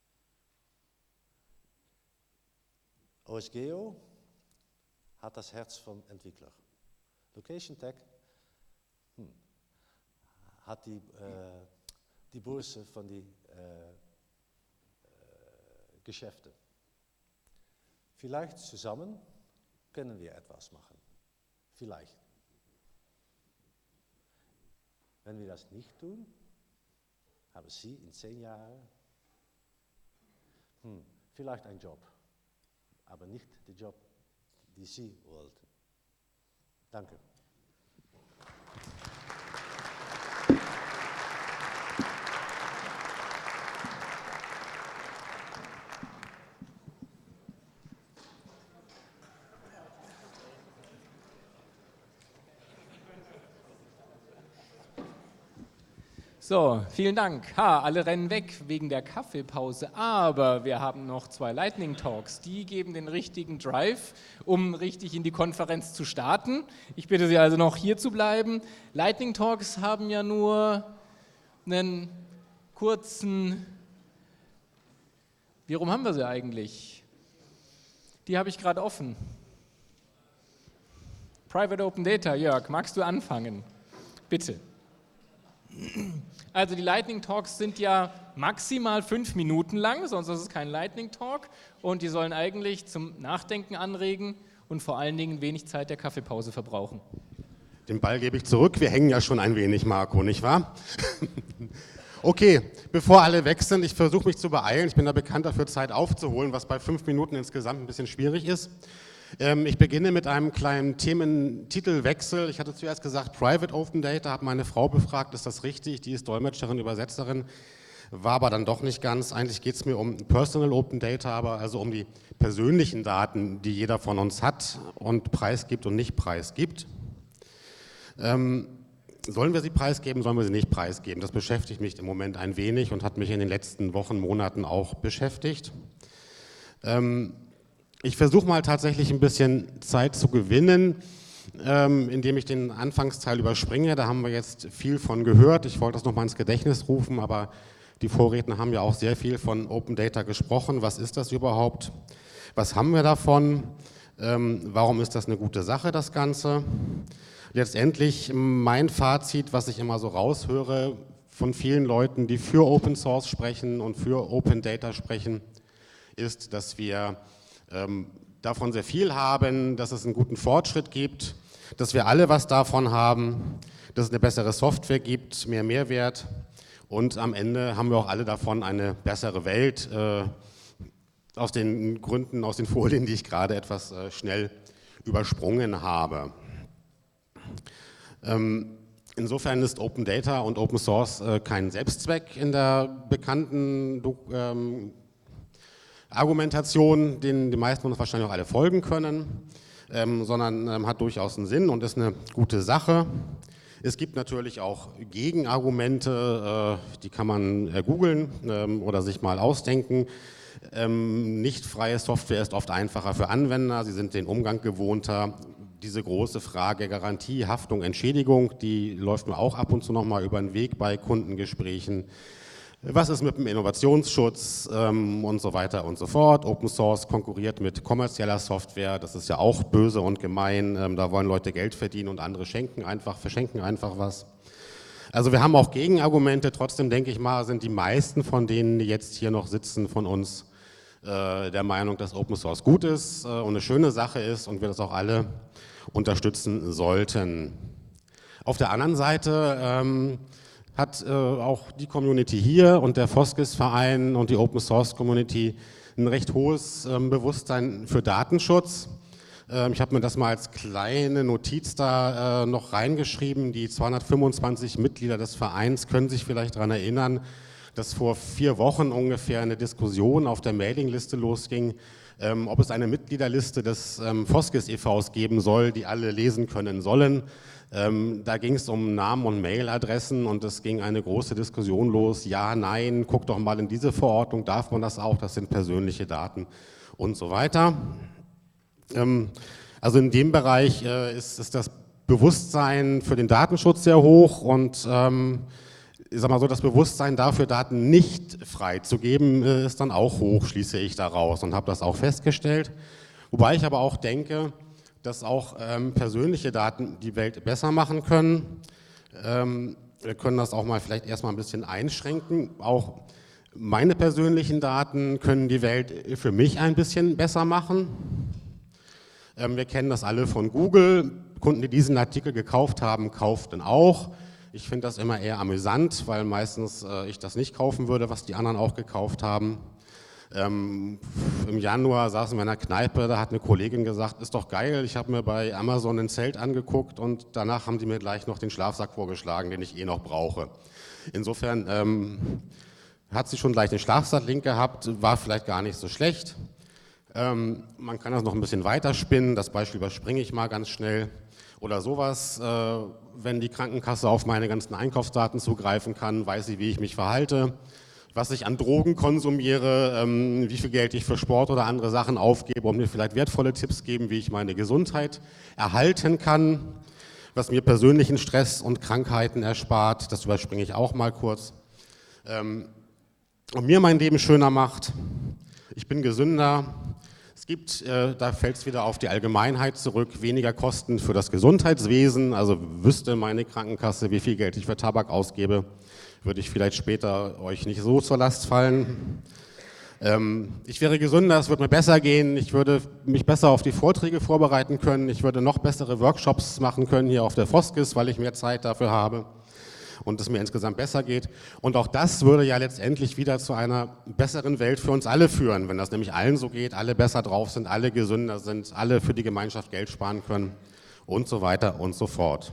OSGeo hat das Herz vom Entwickler. Location Tech hm, hat die, äh, die Börse von den äh, äh, Geschäften. Vielleicht zusammen können wir etwas machen. Vielleicht. Wenn wir das nicht tun, haben Sie in zehn Jahren hm, vielleicht einen Job, aber nicht den Job, den Sie wollten. Danke. So, vielen Dank. Ha, alle rennen weg wegen der Kaffeepause, aber wir haben noch zwei Lightning Talks. Die geben den richtigen Drive, um richtig in die Konferenz zu starten. Ich bitte Sie also noch hier zu bleiben. Lightning Talks haben ja nur einen kurzen... Wie rum haben wir sie eigentlich? Die habe ich gerade offen. Private Open Data, Jörg, magst du anfangen? Bitte. Also die Lightning Talks sind ja maximal fünf Minuten lang, sonst ist es kein Lightning Talk, und die sollen eigentlich zum Nachdenken anregen und vor allen Dingen wenig Zeit der Kaffeepause verbrauchen. Den Ball gebe ich zurück, wir hängen ja schon ein wenig, Marco, nicht wahr? Okay, bevor alle weg sind, ich versuche mich zu beeilen, ich bin da bekannt dafür, Zeit aufzuholen, was bei fünf Minuten insgesamt ein bisschen schwierig ist. Ich beginne mit einem kleinen Thementitelwechsel. Ich hatte zuerst gesagt Private Open Data, habe meine Frau befragt, ist das richtig? Die ist Dolmetscherin, Übersetzerin, war aber dann doch nicht ganz. Eigentlich geht es mir um Personal Open Data, aber also um die persönlichen Daten, die jeder von uns hat und preisgibt und nicht preisgibt. Ähm, sollen wir sie preisgeben, sollen wir sie nicht preisgeben? Das beschäftigt mich im Moment ein wenig und hat mich in den letzten Wochen, Monaten auch beschäftigt. Ähm, Ich versuche mal tatsächlich ein bisschen Zeit zu gewinnen, ähm, indem ich den Anfangsteil überspringe. Da haben wir jetzt viel von gehört. Ich wollte das nochmal ins Gedächtnis rufen, aber die Vorredner haben ja auch sehr viel von Open Data gesprochen. Was ist das überhaupt? Was haben wir davon? Ähm, warum ist das eine gute Sache, das Ganze? Letztendlich mein Fazit, was ich immer so raushöre von vielen Leuten, die für Open Source sprechen und für Open Data sprechen, ist, dass wir Ähm, davon sehr viel haben, dass es einen guten Fortschritt gibt, dass wir alle was davon haben, dass es eine bessere Software gibt, mehr Mehrwert, und am Ende haben wir auch alle davon eine bessere Welt, äh, aus den Gründen, aus den Folien, die ich gerade etwas äh, schnell übersprungen habe. Ähm, insofern ist Open Data und Open Source äh, kein Selbstzweck in der bekannten ähm, Argumentation, denen die meisten von uns wahrscheinlich auch alle folgen können, ähm, sondern ähm, hat durchaus einen Sinn und ist eine gute Sache. Es gibt natürlich auch Gegenargumente, äh, die kann man äh, googeln ähm, oder sich mal ausdenken. Ähm, nicht freie Software ist oft einfacher für Anwender, sie sind den Umgang gewohnter. Diese große Frage Garantie, Haftung, Entschädigung, die läuft mir auch ab und zu noch mal über den Weg bei Kundengesprächen. Was ist mit dem Innovationsschutz ähm, und so weiter und so fort? Open Source konkurriert mit kommerzieller Software, das ist ja auch böse und gemein. Ähm, da wollen Leute Geld verdienen und andere schenken einfach, verschenken einfach was. Also wir haben auch Gegenargumente, trotzdem denke ich mal, sind die meisten von denen, die jetzt hier noch sitzen, von uns äh, der Meinung, dass Open Source gut ist äh, und eine schöne Sache ist und wir das auch alle unterstützen sollten. Auf der anderen Seite ähm, hat äh, auch die Community hier und der Foskis-Verein und die Open Source Community ein recht hohes ähm, Bewusstsein für Datenschutz. Ähm, ich habe mir das mal als kleine Notiz da äh, noch reingeschrieben. Die zweihundertfünfundzwanzig Mitglieder des Vereins können sich vielleicht daran erinnern, dass vor vier Wochen ungefähr eine Diskussion auf der Mailingliste losging, ähm, ob es eine Mitgliederliste des ähm, Foskis e V geben soll, die alle lesen können sollen. Ähm, da ging es um Namen und Mailadressen und es ging eine große Diskussion los. Ja, nein, guck doch mal in diese Verordnung, darf man das auch, das sind persönliche Daten und so weiter. Ähm, also in dem Bereich äh, ist, ist das Bewusstsein für den Datenschutz sehr hoch und ähm, ich sag mal so, das Bewusstsein dafür, Daten nicht freizugeben, äh, ist dann auch hoch, schließe ich daraus und habe das auch festgestellt. Wobei ich aber auch denke, dass auch ähm, persönliche Daten die Welt besser machen können. Ähm, wir können das auch mal vielleicht erstmal ein bisschen einschränken. Auch meine persönlichen Daten können die Welt für mich ein bisschen besser machen. Ähm, wir kennen das alle von Google. Kunden, die diesen Artikel gekauft haben, kauften auch. Ich finde das immer eher amüsant, weil meistens äh, ich das nicht kaufen würde, was die anderen auch gekauft haben. Ähm, Im Januar saßen wir in einer Kneipe, da hat eine Kollegin gesagt, ist doch geil, ich habe mir bei Amazon ein Zelt angeguckt und danach haben die mir gleich noch den Schlafsack vorgeschlagen, den ich eh noch brauche. Insofern ähm, hat sie schon gleich den Schlafsack-Link gehabt, war vielleicht gar nicht so schlecht. Ähm, man kann das noch ein bisschen weiterspinnen, das Beispiel überspringe ich mal ganz schnell. Oder sowas, äh, wenn die Krankenkasse auf meine ganzen Einkaufsdaten zugreifen kann, weiß sie, wie ich mich verhalte, was ich an Drogen konsumiere, ähm, wie viel Geld ich für Sport oder andere Sachen aufgebe und mir vielleicht wertvolle Tipps geben, wie ich meine Gesundheit erhalten kann, was mir persönlichen Stress und Krankheiten erspart, das überspringe ich auch mal kurz, ähm, und mir mein Leben schöner macht. Ich bin gesünder. Es gibt, äh, da fällt es wieder auf die Allgemeinheit zurück, weniger Kosten für das Gesundheitswesen, also wüsste meine Krankenkasse, wie viel Geld ich für Tabak ausgebe, würde ich vielleicht später euch nicht so zur Last fallen. Ähm, ich wäre gesünder, es würde mir besser gehen, ich würde mich besser auf die Vorträge vorbereiten können, ich würde noch bessere Workshops machen können hier auf der Foskis, weil ich mehr Zeit dafür habe und es mir insgesamt besser geht. Und auch das würde ja letztendlich wieder zu einer besseren Welt für uns alle führen, wenn das nämlich allen so geht, alle besser drauf sind, alle gesünder sind, alle für die Gemeinschaft Geld sparen können und so weiter und so fort.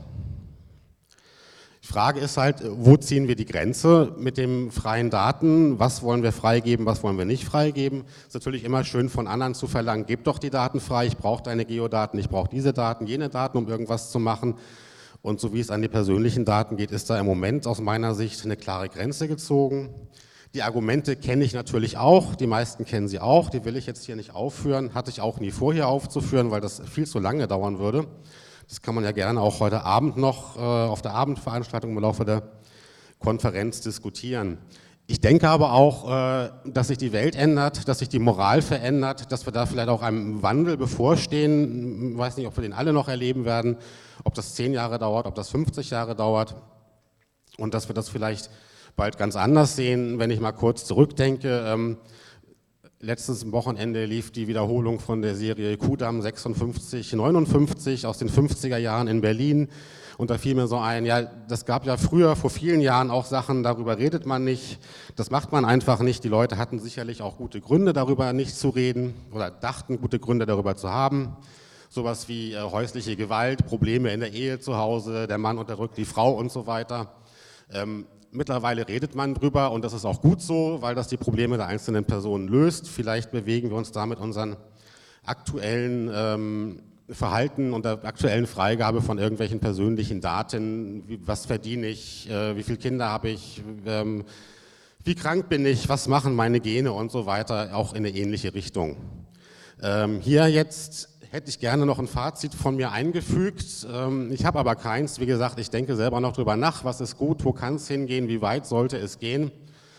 Die Frage ist halt, wo ziehen wir die Grenze mit den freien Daten? Was wollen wir freigeben, was wollen wir nicht freigeben? Es ist natürlich immer schön von anderen zu verlangen, gib doch die Daten frei, ich brauche deine Geodaten, ich brauche diese Daten, jene Daten, um irgendwas zu machen. Und so wie es an die persönlichen Daten geht, ist da im Moment aus meiner Sicht eine klare Grenze gezogen. Die Argumente kenne ich natürlich auch, die meisten kennen sie auch, die will ich jetzt hier nicht aufführen, hatte ich auch nie vor, hier aufzuführen, weil das viel zu lange dauern würde. Das kann man ja gerne auch heute Abend noch äh, auf der Abendveranstaltung im Laufe der Konferenz diskutieren. Ich denke aber auch, äh, dass sich die Welt ändert, dass sich die Moral verändert, dass wir da vielleicht auch einem Wandel bevorstehen. Ich weiß nicht, ob wir den alle noch erleben werden, ob das zehn Jahre dauert, ob das fünfzig Jahre dauert und dass wir das vielleicht bald ganz anders sehen. Wenn ich mal kurz zurückdenke, ähm, letztes Wochenende lief die Wiederholung von der Serie Kudamm sechsundfünfzig neunundfünfzig aus den fünfziger Jahren in Berlin. Und da fiel mir so ein, ja, das gab ja früher, vor vielen Jahren auch Sachen, darüber redet man nicht, das macht man einfach nicht. Die Leute hatten sicherlich auch gute Gründe, darüber nicht zu reden oder dachten, gute Gründe darüber zu haben. Sowas wie äh, häusliche Gewalt, Probleme in der Ehe zu Hause, der Mann unterdrückt die Frau und so weiter. Ähm, mittlerweile redet man drüber und das ist auch gut so, weil das die Probleme der einzelnen Personen löst. Vielleicht bewegen wir uns da mit unseren aktuellen ähm, Verhalten und der aktuellen Freigabe von irgendwelchen persönlichen Daten, wie, was verdiene ich, äh, wie viele Kinder habe ich, ähm, wie krank bin ich, was machen meine Gene und so weiter, auch in eine ähnliche Richtung. Ähm, hier jetzt hätte ich gerne noch ein Fazit von mir eingefügt, ähm, ich habe aber keins, wie gesagt, ich denke selber noch drüber nach, was ist gut, wo kann es hingehen, wie weit sollte es gehen.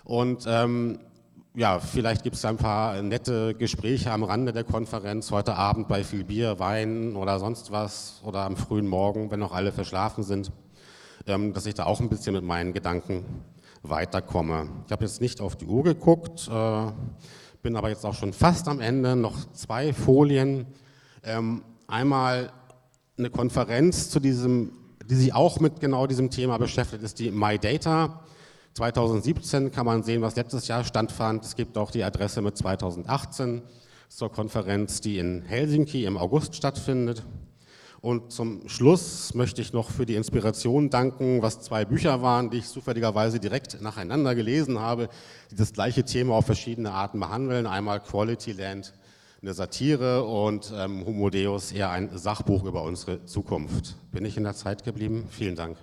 Und ähm, ja, vielleicht gibt es ein paar nette Gespräche am Rande der Konferenz, heute Abend bei viel Bier, Wein oder sonst was oder am frühen Morgen, wenn noch alle verschlafen sind, ähm, dass ich da auch ein bisschen mit meinen Gedanken weiterkomme. Ich habe jetzt nicht auf die Uhr geguckt, äh, bin aber jetzt auch schon fast am Ende, noch zwei Folien. Ähm, einmal eine Konferenz, zu diesem, die sich auch mit genau diesem Thema beschäftigt, ist die MyData. zweitausendsiebzehn kann man sehen, was letztes Jahr stattfand. Es gibt auch die Adresse mit zweitausendachtzehn zur Konferenz, die in Helsinki im August stattfindet. Und zum Schluss möchte ich noch für die Inspiration danken, was zwei Bücher waren, die ich zufälligerweise direkt nacheinander gelesen habe, die das gleiche Thema auf verschiedene Arten behandeln. Einmal Quality Land, eine Satire, und ähm, Homo Deus, eher ein Sachbuch über unsere Zukunft. Bin ich in der Zeit geblieben? Vielen Dank.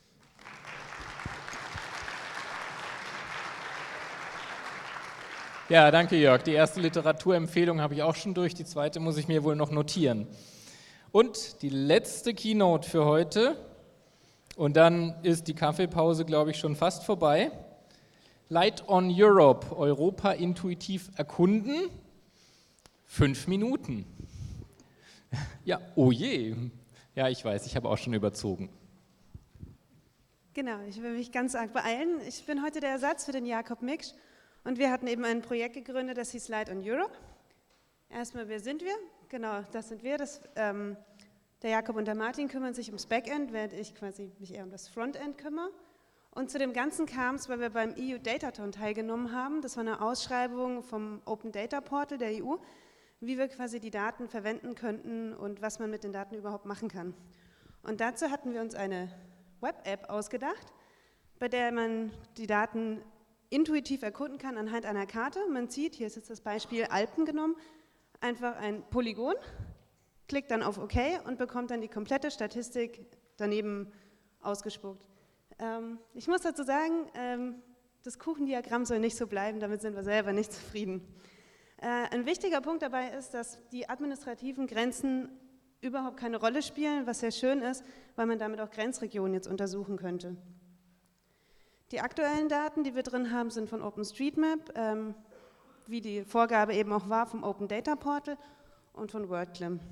Ja, danke Jörg. Die erste Literaturempfehlung habe ich auch schon durch, die zweite muss ich mir wohl noch notieren. Und die letzte Keynote für heute, und dann ist die Kaffeepause, glaube ich, schon fast vorbei. Light on Europe, Europa intuitiv erkunden, fünf Minuten. Ja, oh je. Ja, ich weiß, ich habe auch schon überzogen. Genau, ich will mich ganz arg beeilen. Ich bin heute der Ersatz für den Jakob Miksch und wir hatten eben ein Projekt gegründet, das hieß Light on Europe. Erstmal, wer sind wir? Genau, das sind wir. Das, ähm, der Jakob und der Martin kümmern sich ums Backend, während ich quasi mich eher um das Frontend kümmere. Und zu dem Ganzen kam es, weil wir beim E U Datathon teilgenommen haben. Das war eine Ausschreibung vom Open Data Portal der E U, wie wir quasi die Daten verwenden könnten und was man mit den Daten überhaupt machen kann. Und dazu hatten wir uns eine Web-App ausgedacht, bei der man die Daten intuitiv erkunden kann anhand einer Karte. Man sieht, hier ist jetzt das Beispiel Alpen genommen, einfach ein Polygon, klickt dann auf OK und bekommt dann die komplette Statistik daneben ausgespuckt. Ähm, ich muss dazu sagen, ähm, das Kuchendiagramm soll nicht so bleiben, damit sind wir selber nicht zufrieden. Äh, ein wichtiger Punkt dabei ist, dass die administrativen Grenzen überhaupt keine Rolle spielen, was sehr schön ist, weil man damit auch Grenzregionen jetzt untersuchen könnte. Die aktuellen Daten, die wir drin haben, sind von OpenStreetMap, ähm, wie die Vorgabe eben auch war, vom Open Data Portal und von WordClim.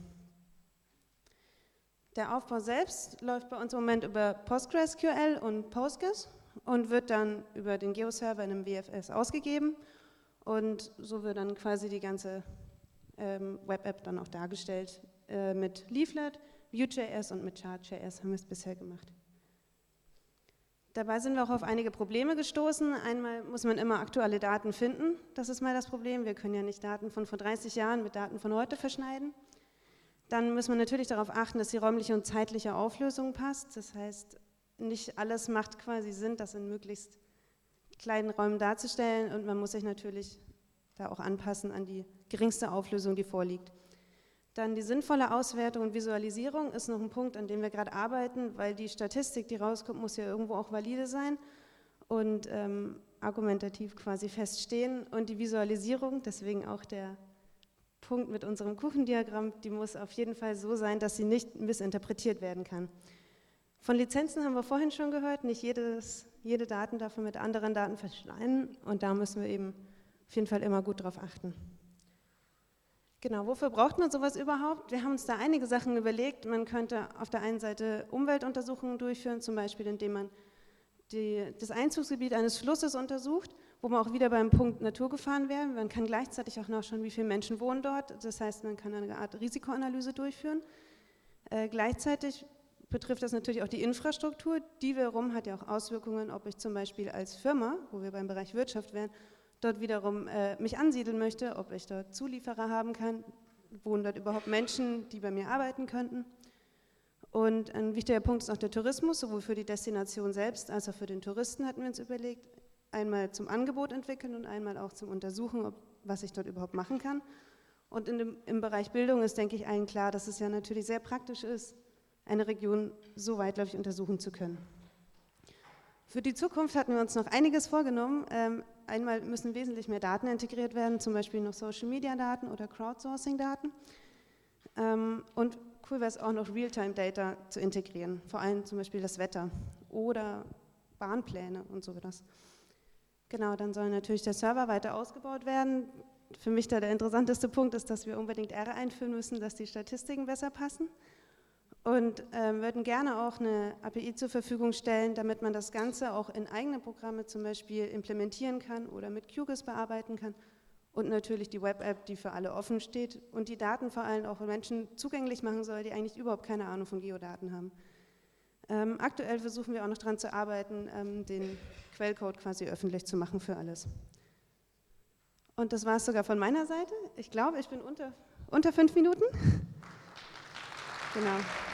Der Aufbau selbst läuft bei uns im Moment über PostgreSQL und Postgres und wird dann über den Geo-Server in einem W F S ausgegeben und so wird dann quasi die ganze ähm, Web-App dann auch dargestellt. Äh, mit Leaflet, Vue.js und mit Chart.js haben wir es bisher gemacht. Dabei sind wir auch auf einige Probleme gestoßen. Einmal muss man immer aktuelle Daten finden, das ist mal das Problem. Wir können ja nicht Daten von vor dreißig Jahren mit Daten von heute verschneiden. Dann muss man natürlich darauf achten, dass die räumliche und zeitliche Auflösung passt. Das heißt, nicht alles macht quasi Sinn, das in möglichst kleinen Räumen darzustellen und man muss sich natürlich da auch anpassen an die geringste Auflösung, die vorliegt. Dann die sinnvolle Auswertung und Visualisierung ist noch ein Punkt, an dem wir gerade arbeiten, weil die Statistik, die rauskommt, muss ja irgendwo auch valide sein und ähm, argumentativ quasi feststehen. Und die Visualisierung, deswegen auch der Punkt mit unserem Kuchendiagramm, die muss auf jeden Fall so sein, dass sie nicht missinterpretiert werden kann. Von Lizenzen haben wir vorhin schon gehört, nicht jedes, jede Daten darf man mit anderen Daten verschleiern und da müssen wir eben auf jeden Fall immer gut drauf achten. Genau, wofür braucht man sowas überhaupt? Wir haben uns da einige Sachen überlegt. Man könnte auf der einen Seite Umweltuntersuchungen durchführen, zum Beispiel indem man die, das Einzugsgebiet eines Flusses untersucht, wo man auch wieder beim Punkt Natur gefahren wäre. Man kann gleichzeitig auch nachschauen, wie viele Menschen wohnen dort. Das heißt, man kann eine Art Risikoanalyse durchführen. Äh, gleichzeitig betrifft das natürlich auch die Infrastruktur. Die wiederum hat ja auch Auswirkungen, ob ich zum Beispiel als Firma, wo wir beim Bereich Wirtschaft wären, dort wiederum äh, mich ansiedeln möchte, ob ich dort Zulieferer haben kann, wohnen dort überhaupt Menschen, die bei mir arbeiten könnten. Und ein wichtiger Punkt ist auch der Tourismus, sowohl für die Destination selbst als auch für den Touristen hatten wir uns überlegt, einmal zum Angebot entwickeln und einmal auch zum Untersuchen, ob, was ich dort überhaupt machen kann. Und in dem, im Bereich Bildung ist, denke ich, allen klar, dass es ja natürlich sehr praktisch ist, eine Region so weitläufig untersuchen zu können. Für die Zukunft hatten wir uns noch einiges vorgenommen. Ähm, einmal müssen wesentlich mehr Daten integriert werden, zum Beispiel noch Social-Media-Daten oder Crowdsourcing-Daten. Ähm, und cool wäre es auch noch Realtime-Data zu integrieren, vor allem zum Beispiel das Wetter oder Bahnpläne und so das. Genau, dann soll natürlich der Server weiter ausgebaut werden. Für mich da der interessanteste Punkt ist, dass wir unbedingt R einführen müssen, dass die Statistiken besser passen. Und äh, würden gerne auch eine A P I zur Verfügung stellen, damit man das Ganze auch in eigene Programme zum Beispiel implementieren kann oder mit Q GIS bearbeiten kann. Und natürlich die Web-App, die für alle offen steht und die Daten vor allem auch Menschen zugänglich machen soll, die eigentlich überhaupt keine Ahnung von Geodaten haben. Ähm, aktuell versuchen wir auch noch daran zu arbeiten, ähm, den Quellcode quasi öffentlich zu machen für alles. Und das war es sogar von meiner Seite. Ich glaube, ich bin unter, unter fünf Minuten. Genau.